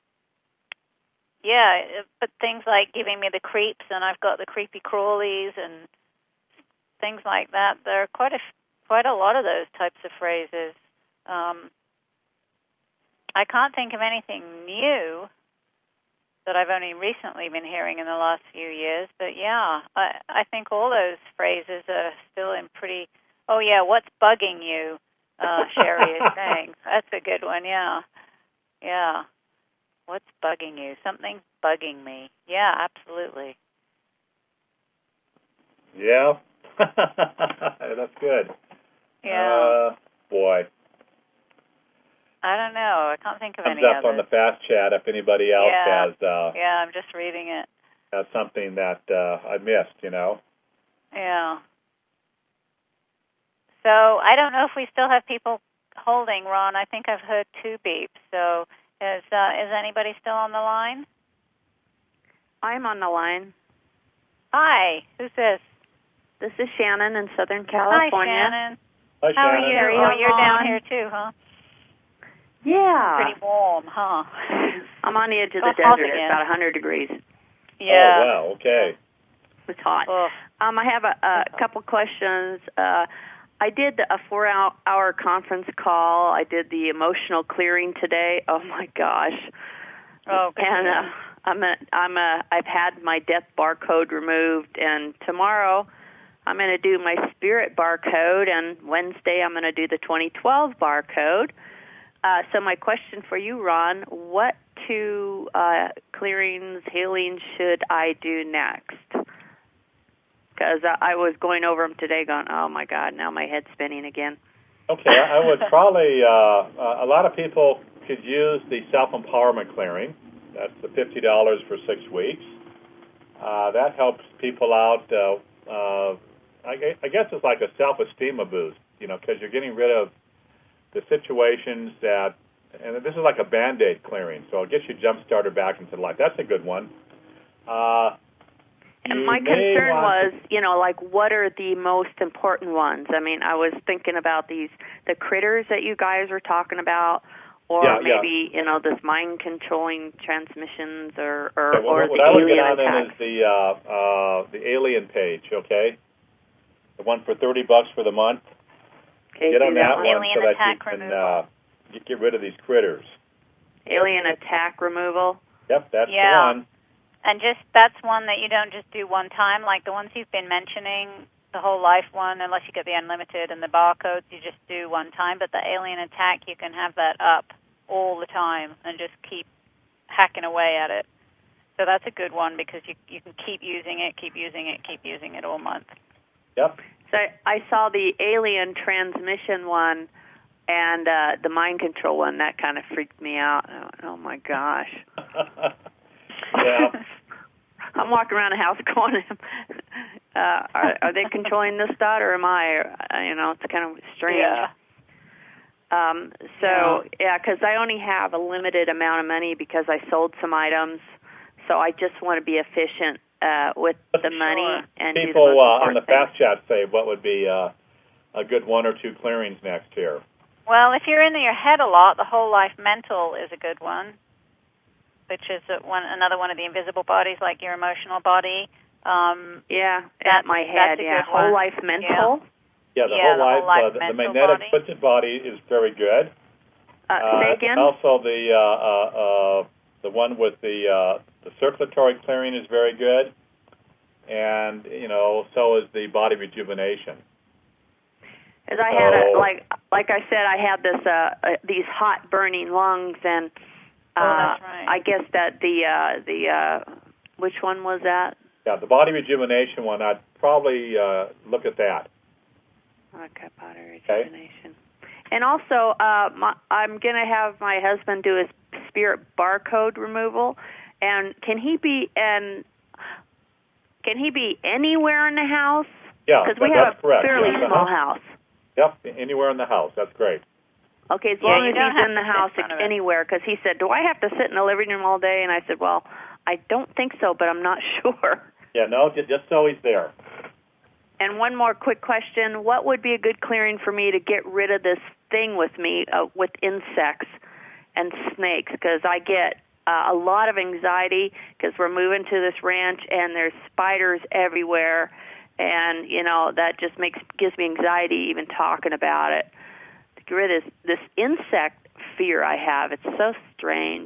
Speaker 2: yeah, but things like giving me the creeps, and I've got the creepy crawlies, and things like that. There are quite a quite a lot of those types of phrases. Um, I can't think of anything new that I've only recently been hearing in the last few years, but yeah, I, I think all those phrases are still in pretty. Oh yeah, what's bugging you? Uh, Sherry is saying that's a good one. Yeah, yeah. What's bugging you? Something's bugging me. Yeah, absolutely.
Speaker 1: Yeah, that's good.
Speaker 2: Yeah.
Speaker 1: Uh, boy.
Speaker 2: I don't know. I can't think of
Speaker 1: Comes
Speaker 2: any
Speaker 1: up
Speaker 2: others.
Speaker 1: on the fast chat if anybody else
Speaker 2: yeah.
Speaker 1: has uh,
Speaker 2: yeah, I'm just reading it.
Speaker 1: has something that uh, I missed, you know.
Speaker 2: Yeah. So I don't know if we still have people holding, Ron. I think I've heard two beeps. So is uh, is anybody still on the line?
Speaker 4: I'm on the line.
Speaker 2: Hi. Who's this?
Speaker 4: This is Shannon in Southern California.
Speaker 2: Hi, Shannon.
Speaker 1: Hi,
Speaker 2: How
Speaker 1: Shannon.
Speaker 2: are you? Oh, you're down here too, huh?
Speaker 4: Yeah.
Speaker 2: Pretty warm, huh?
Speaker 4: I'm on the edge of
Speaker 2: Oh,
Speaker 4: the
Speaker 2: hot
Speaker 4: desert. It's
Speaker 2: again.
Speaker 4: about one hundred degrees.
Speaker 2: Yeah.
Speaker 1: Oh, wow. Okay.
Speaker 4: It's hot.
Speaker 2: Oh.
Speaker 4: Um, I have a, a couple questions. Uh, I did a four-hour conference call. I did the emotional clearing today. Oh my gosh!
Speaker 2: Oh, good.
Speaker 4: And uh, I'm a, I'm a, I've had my death barcode removed, and tomorrow I'm going to do my spirit barcode, and Wednesday I'm going to do the twenty twelve barcode. Uh, so my question for you, Ron, what two uh, clearings, healings should I do next? Because I was going over them today going, oh, my God, now my head's spinning again.
Speaker 1: Okay, I would probably, uh, uh, a lot of people could use the self-empowerment clearing. That's the fifty dollars for six weeks. Uh, that helps people out. Uh, uh, I, I guess it's like a self-esteem boost, you know, because you're getting rid of the situations that, and this is like a Band-Aid clearing, so it gets you jump-started back into life. That's a good one. Uh,
Speaker 4: And my concern was, you know, like, what are the most important ones? I mean, I was thinking about these, the critters that you guys were talking about, or
Speaker 1: yeah,
Speaker 4: maybe,
Speaker 1: yeah.
Speaker 4: you know, this mind-controlling transmissions, or, or,
Speaker 1: okay, well,
Speaker 4: or
Speaker 1: what
Speaker 4: the
Speaker 1: I would
Speaker 4: alien
Speaker 1: get on
Speaker 4: attacks.
Speaker 1: then is the, uh, uh, the alien page, okay? The one for thirty bucks for the month.
Speaker 4: Okay,
Speaker 1: get on
Speaker 4: that
Speaker 1: that
Speaker 4: one.
Speaker 1: one
Speaker 2: Alien
Speaker 1: so that
Speaker 2: attack
Speaker 1: you can
Speaker 2: removal.
Speaker 1: uh, get, get rid of these critters.
Speaker 4: Alien attack removal.
Speaker 1: Yep, that's
Speaker 2: Yeah.
Speaker 1: the one.
Speaker 2: And just that's one that you don't just do one time, like the ones you've been mentioning, the whole life one, unless you get the unlimited and the barcodes, you just do one time. But the alien attack, you can have that up all the time and just keep hacking away at it. So that's a good one because you you can keep using it, keep using it, keep using it all month.
Speaker 1: Yep.
Speaker 4: So I saw the alien transmission one and uh, the mind control one. That kind of freaked me out. Oh, my gosh.
Speaker 1: Yeah.
Speaker 4: I'm walking around the house going, uh, are, are they controlling this dot or am I? Uh, you know, it's kind of strange.
Speaker 2: Yeah.
Speaker 4: Um, so, yeah, because I only have a limited amount of money because I sold some items. So I just want to be efficient uh, with the money.
Speaker 2: Sure.
Speaker 4: And do the
Speaker 1: People
Speaker 4: most
Speaker 1: uh, on the
Speaker 4: important things.
Speaker 1: fast chat say what would be uh, a good one or two clearings next year.
Speaker 2: Well, if you're in your head a lot, the whole life mental is a good one, which is a, one another one of the invisible bodies, like your emotional body. Um,
Speaker 4: Yeah,
Speaker 2: That's-
Speaker 4: at my head,
Speaker 2: that's a
Speaker 4: yeah.
Speaker 2: good
Speaker 4: Whole
Speaker 2: one.
Speaker 4: life mental.
Speaker 1: Yeah, the
Speaker 2: Yeah,
Speaker 1: whole
Speaker 2: the
Speaker 1: life,
Speaker 2: whole life
Speaker 1: uh, the, the
Speaker 2: mental
Speaker 1: magnetic
Speaker 2: body.
Speaker 1: twisted body is very good.
Speaker 4: Uh, say again?
Speaker 1: And also the uh, uh, uh, the one with the uh, the circulatory clearing is very good, and you know so is the body rejuvenation.
Speaker 4: As I had a,
Speaker 1: So-
Speaker 4: like like I said, I had this uh, uh these hot burning lungs, and uh,
Speaker 2: Oh, that's right.
Speaker 4: I guess that the uh, the uh, which one was that?
Speaker 1: Yeah, the body rejuvenation one, I'd probably uh, look at that.
Speaker 4: Okay, body rejuvenation. And also, uh, my, I'm going to have my husband do his spirit barcode removal. And can he be and can he be anywhere in the house?
Speaker 1: Yeah,
Speaker 4: Because we
Speaker 1: that-
Speaker 4: have
Speaker 1: that's
Speaker 4: a
Speaker 1: correct.
Speaker 4: fairly
Speaker 1: Yes,
Speaker 4: small
Speaker 1: uh-huh.
Speaker 4: house.
Speaker 1: Yep, anywhere in the house. That's great.
Speaker 4: Okay, as
Speaker 2: Yeah,
Speaker 4: long
Speaker 2: you
Speaker 4: as
Speaker 2: don't
Speaker 4: he's
Speaker 2: have
Speaker 4: in the
Speaker 2: to sit in
Speaker 4: house
Speaker 2: front of it.
Speaker 4: anywhere. Because he said, "Do I have to sit in the living room all day?" And I said, "Well, I don't think so, but I'm not sure."
Speaker 1: Yeah, no, just, just so he's there.
Speaker 4: And one more quick question. What would be a good clearing for me to get rid of this thing with me, uh, with insects and snakes? Because I get uh, a lot of anxiety because we're moving to this ranch and there's spiders everywhere. And, you know, that just makes gives me anxiety even talking about it. To get rid of this, this insect fear I have, it's so strange.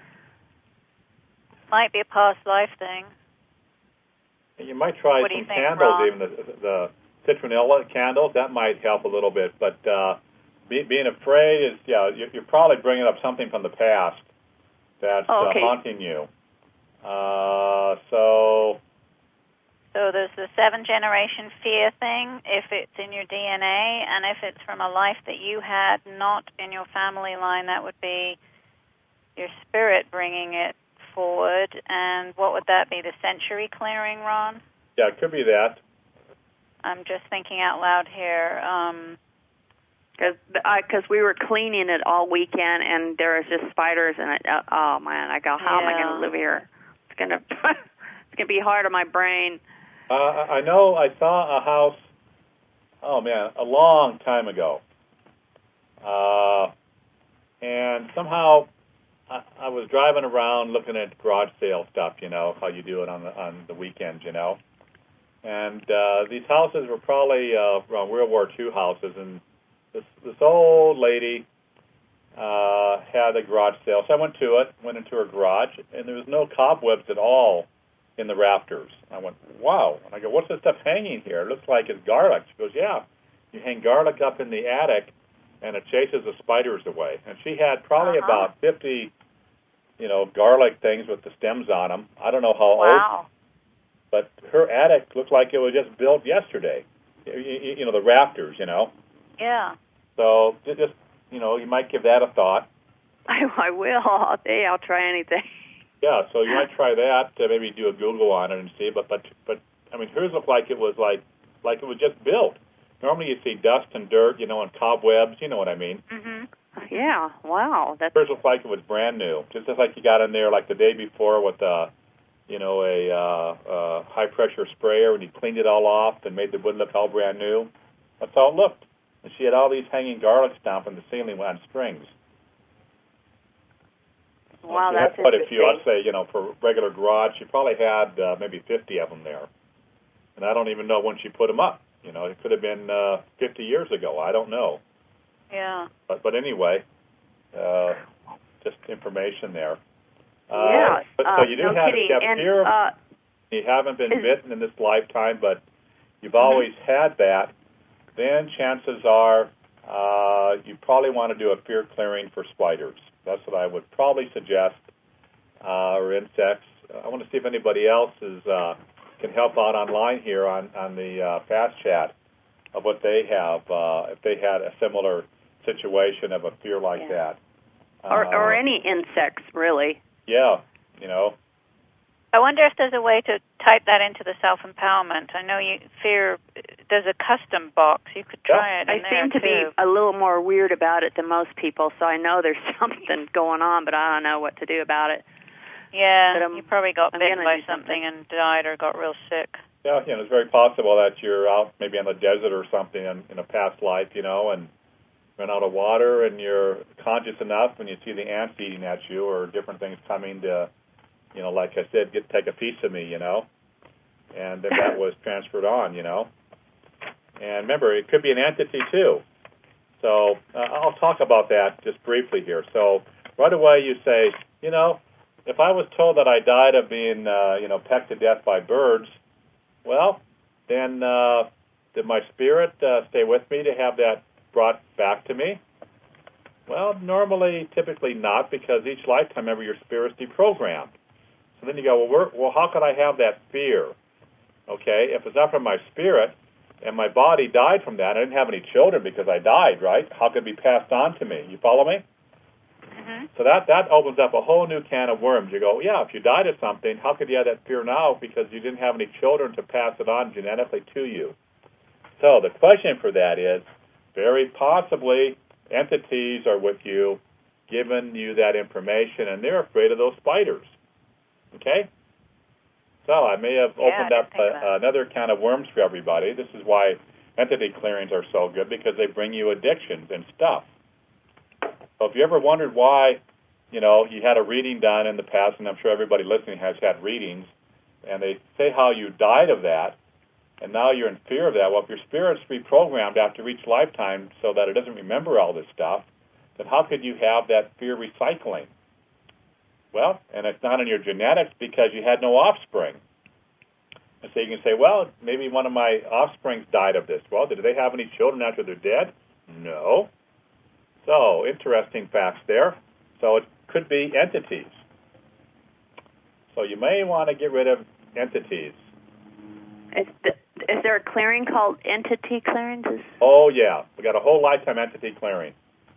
Speaker 2: Might be a past life thing.
Speaker 1: You might try
Speaker 2: What do
Speaker 1: some
Speaker 2: you think,
Speaker 1: candles,
Speaker 2: Ron?
Speaker 1: even the, the citronella candles. That might help a little bit. But uh, be, being afraid is, yeah, you're, you're probably bringing up something from the past that's
Speaker 4: Oh, okay.
Speaker 1: uh, haunting you. Uh, so,
Speaker 2: So there's the seven generation fear thing, if it's in your D N A, and if it's from a life that you had not in your family line, that would be your spirit bringing it forward. And what would that be, the century clearing, Ron?
Speaker 1: yeah, it could be that.
Speaker 2: I'm just thinking out loud here. Um,
Speaker 4: Because because we were cleaning it all weekend, and there was just spiders in it. Uh, oh man, I go, how am I
Speaker 2: Yeah.
Speaker 4: going to live here? It's gonna it's gonna be hard on my brain.
Speaker 1: Uh, I I know I saw a house, oh man, a long time ago. Uh, and somehow I, I was driving around looking at garage sale stuff, you know, how you do it on the, on the weekends, you know. And uh, these houses were probably uh, around World War Two houses, and this, this old lady uh, had a garage sale. So I went to it, went into her garage, and there was no cobwebs at all in the rafters. I went, wow. And I go, what's this stuff hanging here? It looks like it's garlic. She goes, yeah, you hang garlic up in the attic, and it chases the spiders away. And she had probably
Speaker 2: Uh-huh.
Speaker 1: about fifty, you know, garlic things with the stems on them. I don't know how old,
Speaker 2: wow.
Speaker 1: but her attic looked like it was just built yesterday. You, you, you know, the rafters, you know.
Speaker 2: Yeah.
Speaker 1: So ju- just, you know, you might give that a thought.
Speaker 4: I, I will. I'll, hey, I'll try anything.
Speaker 1: Yeah, so you might try that to maybe do a Google on it and see. But but but I mean, hers looked like it was like like it was just built. Normally you see dust and dirt, you know, and cobwebs. You know what I mean?
Speaker 2: Mhm.
Speaker 4: Yeah. Wow. That's
Speaker 1: Hers looked like it was brand new, just as like you got in there like the day before with a, you know, a uh, uh, high pressure sprayer, and you cleaned it all off and made the wood look all brand new. That's how it looked. And she had all these hanging garlic stump in the ceiling on strings.
Speaker 4: wow.
Speaker 1: She
Speaker 4: That's
Speaker 1: had quite a few.
Speaker 4: interesting.
Speaker 1: I'd say, you know, for regular garage, she probably had uh, maybe fifty of them there. And I don't even know when she put them up. You know, it could have been uh, fifty years ago. I don't know.
Speaker 2: Yeah.
Speaker 1: But but anyway, uh, just information there. Uh,
Speaker 4: Yeah.
Speaker 1: But,
Speaker 4: uh,
Speaker 1: so you do
Speaker 4: no
Speaker 1: have,
Speaker 4: kidding.
Speaker 1: you have
Speaker 4: And
Speaker 1: fear of,
Speaker 4: uh,
Speaker 1: you haven't been
Speaker 4: is-
Speaker 1: bitten in this lifetime, but you've always had that, then chances are uh, you probably want to do a fear clearing for spiders. That's what I would probably suggest, uh, or insects. I want to see if anybody else is, uh, can help out online here on, on the uh, fast chat. of what they have uh, if they had a similar situation of a fear like
Speaker 4: yeah.
Speaker 1: that.
Speaker 4: Or,
Speaker 1: uh,
Speaker 4: or any insects, really.
Speaker 1: Yeah, you know.
Speaker 2: I wonder if there's a way to type that into the self-empowerment. I know you fear, there's a custom box. You could try it in
Speaker 4: I
Speaker 2: there,
Speaker 4: seem to
Speaker 2: too.
Speaker 4: be a little more weird about it than most people, so I know there's something going on, but I don't know what to do about it.
Speaker 2: Yeah,
Speaker 4: But, um,
Speaker 2: you probably got
Speaker 4: I'm
Speaker 2: bitten
Speaker 4: gonna
Speaker 2: by
Speaker 4: do
Speaker 2: something
Speaker 4: something.
Speaker 2: and died or got real sick.
Speaker 1: Yeah, you know, it's very possible that you're out maybe in the desert or something in, in a past life, you know, and run out of water, and you're conscious enough when you see the ants eating at you or different things coming to, you know, like I said, get take a piece of me, you know, and then that was transferred on, you know. And remember, it could be an entity too. So uh, I'll talk about that just briefly here. So right away you say, you know, if I was told that I died of being, uh, you know, pecked to death by birds, well, then uh, did my spirit uh, stay with me to have that brought back to me? Well, normally, typically not, because each lifetime, remember, your spirit's deprogrammed. So then you go, well, we're, well, how could I have that fear? Okay, if it's not from my spirit, and my body died from that, I didn't have any children because I died, right? How could it be passed on to me? You follow me?
Speaker 2: Mm-hmm.
Speaker 1: So that, that opens up a whole new can of worms. You go, yeah, if you died of something, how could you have that fear now? Because you didn't have any children to pass it on genetically to you. So the question for that is, very possibly entities are with you, giving you that information, and they're afraid of those spiders. Okay? So I may have
Speaker 2: Yeah,
Speaker 1: opened
Speaker 2: I
Speaker 1: up
Speaker 2: didn't think
Speaker 1: a, another can of worms for everybody. This is why entity clearings are so good, because they bring you addictions and stuff. So if you ever wondered why, you know, you had a reading done in the past, and I'm sure everybody listening has had readings, and they say how you died of that, and now you're in fear of that. Well, if your spirit's reprogrammed after each lifetime so that it doesn't remember all this stuff, then how could you have that fear recycling? Well, and it's not in your genetics because you had no offspring. And so you can say, well, maybe one of my offsprings died of this. Well, did they have any children after they're dead? No. So, interesting facts there. So it could be entities. So you may want to get rid of entities.
Speaker 4: Is, the, is there a clearing called entity clearances?
Speaker 1: Oh, yeah. We got a whole lifetime entity clearing.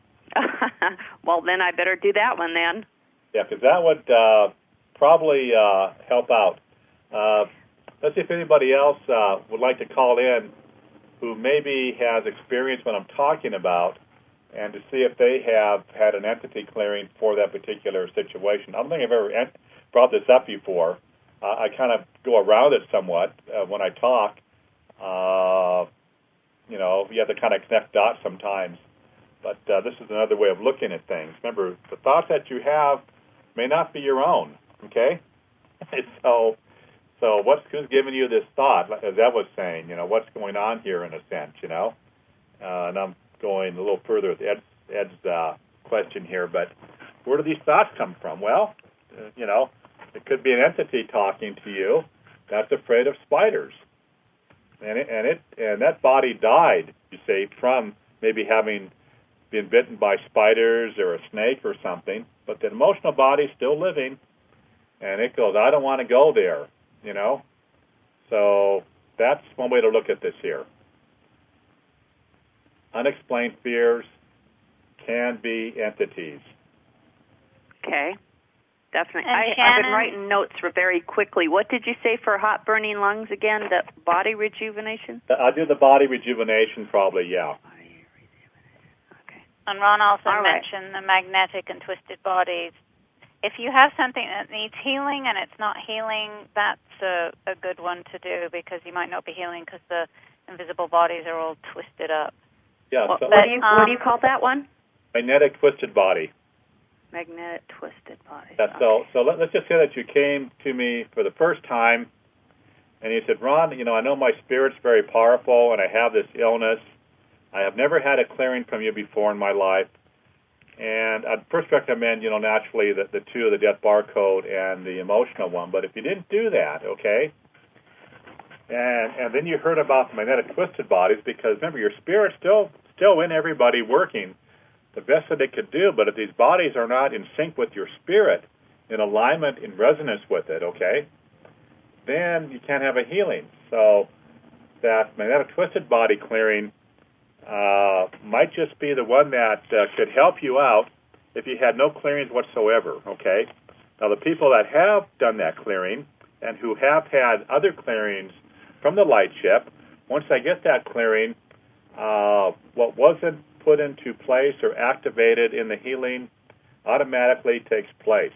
Speaker 4: Well, then I better do that one then.
Speaker 1: Yeah, because that would uh, probably uh, help out. Uh, let's see if anybody else uh, would like to call in who maybe has experience what I'm talking about, and to see if they have had an entity clearing for that particular situation. I don't think I've ever ent- brought this up before. Uh, I kind of go around it somewhat uh, when I talk. Uh, you know, you have to kind of connect dots sometimes. But uh, this is another way of looking at things. Remember, the thoughts that you have may not be your own, okay? so so what's who's giving you this thought, as Ed was saying, you know, what's going on here in a sense, you know? Uh, and I'm going a little further with Ed's, Ed's uh, question here, but where do these thoughts come from? Well, uh, you know, it could be an entity talking to you that's afraid of spiders. And it, and it and that body died, you say, from maybe having been bitten by spiders or a snake or something, but the emotional body's still living, and it goes, I don't want to go there, you know? So that's one way to look at this here. Unexplained fears can be entities.
Speaker 4: Okay. Definitely.
Speaker 2: And
Speaker 4: I, I've
Speaker 2: Shannon?
Speaker 4: been writing notes for very quickly. What did you say for hot burning lungs again? The body rejuvenation?
Speaker 1: I'll do the body rejuvenation probably, yeah.
Speaker 4: Okay.
Speaker 2: And Ron also
Speaker 4: All right.
Speaker 2: mentioned the magnetic and twisted bodies. If you have something that needs healing and it's not healing, that's a, a good one to do, because you might not be healing because the invisible bodies are all twisted up.
Speaker 1: Yeah,
Speaker 4: What,
Speaker 1: so
Speaker 4: what, do you,
Speaker 2: um,
Speaker 4: what do you call that one?
Speaker 1: magnetic twisted body.
Speaker 4: Magnetic twisted body.
Speaker 1: Yeah, so so let, let's just say that you came to me for the first time, and you said, Ron, you know, I know my spirit's very powerful, and I have this illness. I have never had a clearing from you before in my life. And I'd first recommend, you know, naturally the, the two, the death barcode and the emotional one. But if you didn't do that, okay, and and then you heard about the magnetic twisted bodies, because remember, your spirit's still still in everybody working the best that it could do. But if these bodies are not in sync with your spirit, in alignment, in resonance with it, okay, then you can't have a healing. So that magnetic twisted body clearing uh, might just be the one that uh, could help you out if you had no clearings whatsoever, okay? Now, the people that have done that clearing and who have had other clearings from the light ship, once they get that clearing, uh, what wasn't put into place or activated in the healing automatically takes place.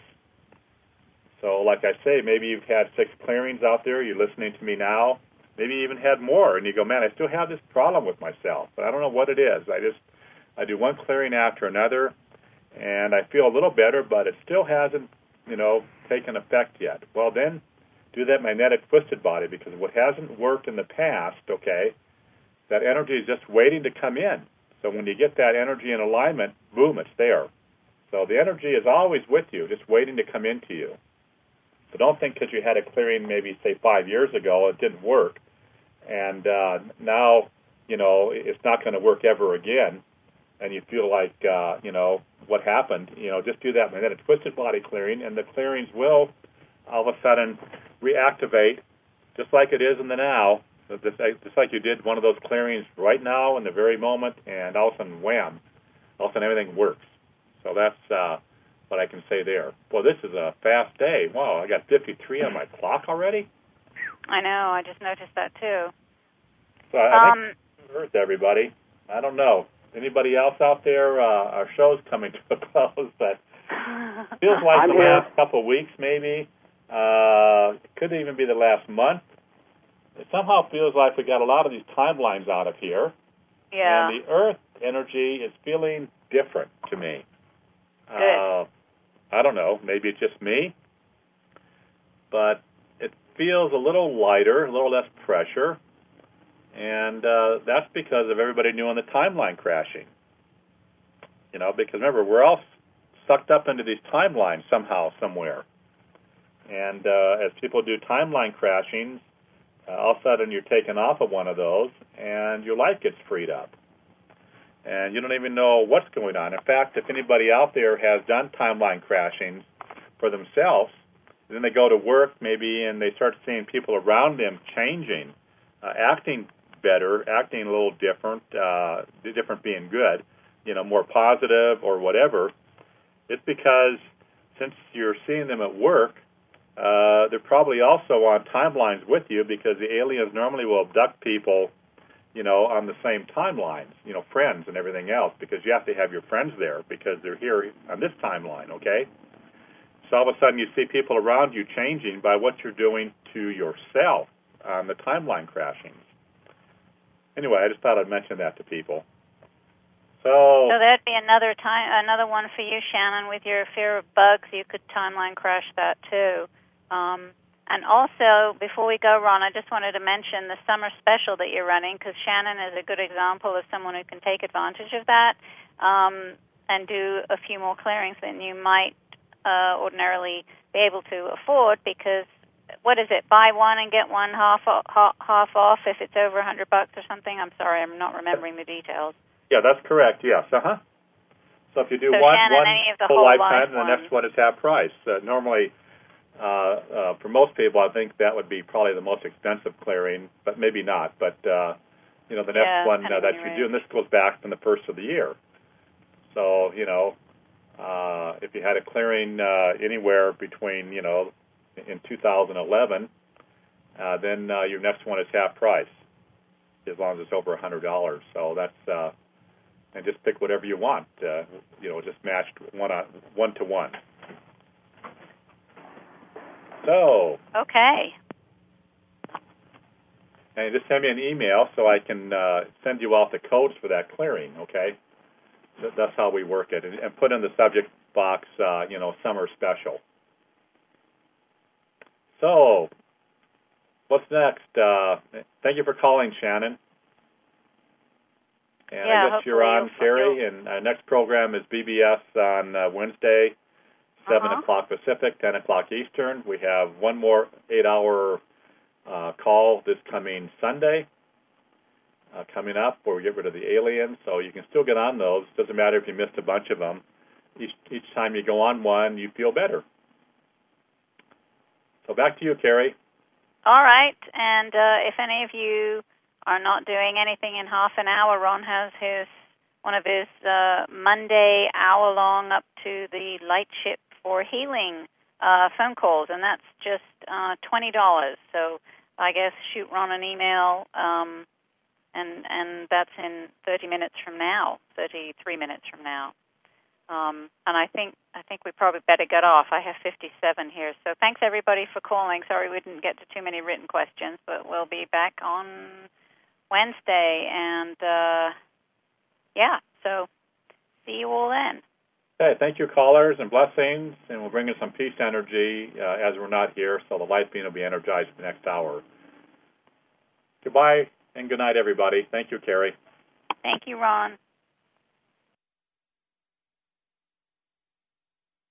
Speaker 1: So, like I say, maybe you've had six clearings out there, you're listening to me now, maybe you even had more, and you go, man, I still have this problem with myself, but I don't know what it is. I just, I do one clearing after another, and I feel a little better, but it still hasn't, you know, taken effect yet. Well, then do that magnetic twisted body, because what hasn't worked in the past, okay, that energy is just waiting to come in. So when you get that energy in alignment, boom, it's there. So the energy is always with you, just waiting to come into you. So don't think because you had a clearing maybe, say, five years ago, it didn't work, and uh, now, you know, it's not going to work ever again, and you feel like, uh, you know, what happened, you know, just do that magnetic twisted body clearing, and the clearings will all of a sudden reactivate just like it is in the now, just, just like you did one of those clearings right now in the very moment, and all of a sudden, wham, all of a sudden everything works. So that's uh, what I can say there. Well, this is a fast day. Wow, I got fifty-three on my clock already?
Speaker 2: I know, I just noticed that too.
Speaker 1: So I
Speaker 2: um,
Speaker 1: think Earth, everybody. I don't know. Anybody else out there? Uh, our show's coming to a close, but feels like
Speaker 5: I'm
Speaker 1: the
Speaker 5: here.
Speaker 1: last couple of weeks, maybe. Uh, it could even be the last month. It somehow feels like we got a lot of these timelines out of here.
Speaker 2: Yeah.
Speaker 1: And the Earth energy is feeling different to me.
Speaker 2: Good.
Speaker 1: Uh, I don't know. Maybe it's just me. But it feels a little lighter, a little less pressure. And uh, that's because of everybody doing the timeline crashing. You know, because remember, we're all sucked up into these timelines somehow, somewhere. And uh, as people do timeline crashing, uh, all of a sudden you're taken off of one of those, and your life gets freed up. And you don't even know what's going on. In fact, if anybody out there has done timeline crashings for themselves, then they go to work maybe and they start seeing people around them changing, uh, acting better, acting a little different, uh, different being good, you know, more positive or whatever. It's because since you're seeing them at work, uh, they're probably also on timelines with you, because the aliens normally will abduct people, you know, on the same timelines, you know, friends and everything else, because you have to have your friends there because they're here on this timeline, okay? So all of a sudden you see people around you changing by what you're doing to yourself on the timeline crashings. Anyway, I just thought I'd mention that to people. So,
Speaker 2: so that'd be another time, another one for you, Shannon, with your fear of bugs. You could timeline crash that too. Um, and also, before we go, Ron, I just wanted to mention the summer special that you're running, because Shannon is a good example of someone who can take advantage of that um, and do a few more clearings than you might uh, ordinarily be able to afford, because what is it? Buy one and get one half half off if it's over a hundred bucks or something. I'm sorry, I'm not remembering the details.
Speaker 1: Yeah, that's correct. Yes, uh huh. So if you do
Speaker 2: so
Speaker 1: one
Speaker 2: Shannon,
Speaker 1: one
Speaker 2: any of the
Speaker 1: full
Speaker 2: whole
Speaker 1: lifetime,
Speaker 2: life
Speaker 1: the next one is half price. Uh, normally, uh, uh, for most people, I think that would be probably the most expensive clearing, but maybe not. But uh, you know, the next
Speaker 2: yeah,
Speaker 1: one uh, that you
Speaker 2: right.
Speaker 1: do, and this goes back from the first of the year. So you know, uh, if you had a clearing uh, anywhere between, you know, in two thousand eleven. Uh, then uh, your next one is half price, as long as it's over a hundred dollars. So that's uh, and just pick whatever you want. Uh, you know, just matched one on, one to one. So
Speaker 2: okay.
Speaker 1: And just send me an email so I can uh, send you off the codes for that clearing. Okay, so that's how we work it, and, and put in the subject box, uh, you know, summer special. So. What's next? Uh, thank you for calling, Shannon. And
Speaker 2: yeah,
Speaker 1: I guess you're on,
Speaker 2: you'll,
Speaker 1: Carrie,
Speaker 2: you'll...
Speaker 1: and our next program is B B S on uh, Wednesday, seven
Speaker 2: uh-huh.
Speaker 1: o'clock Pacific, ten o'clock Eastern. We have one more eight-hour uh, call this coming Sunday uh, coming up where we get rid of the aliens, so you can still get on those. Doesn't matter if you missed a bunch of them. Each, each time you go on one, you feel better. So back to you, Carrie.
Speaker 2: All right, and uh, if any of you are not doing anything in half an hour, Ron has his one of his uh, Monday hour-long up to the light ship for healing uh, phone calls, and that's just uh, twenty dollars. So I guess shoot Ron an email, um, and and that's in thirty minutes from now, thirty-three minutes from now. Um, and I think I think we probably better get off. I have fifty-seven here. So thanks, everybody, for calling. Sorry we didn't get to too many written questions, but we'll be back on Wednesday. And, uh, yeah, so see you all then.
Speaker 1: Okay, thank you, callers, and blessings. And we'll bring in some peace energy uh, as we're not here, so the light being will be energized for the next hour. Goodbye and good night, everybody. Thank you, Carrie.
Speaker 2: Thank you, Ron.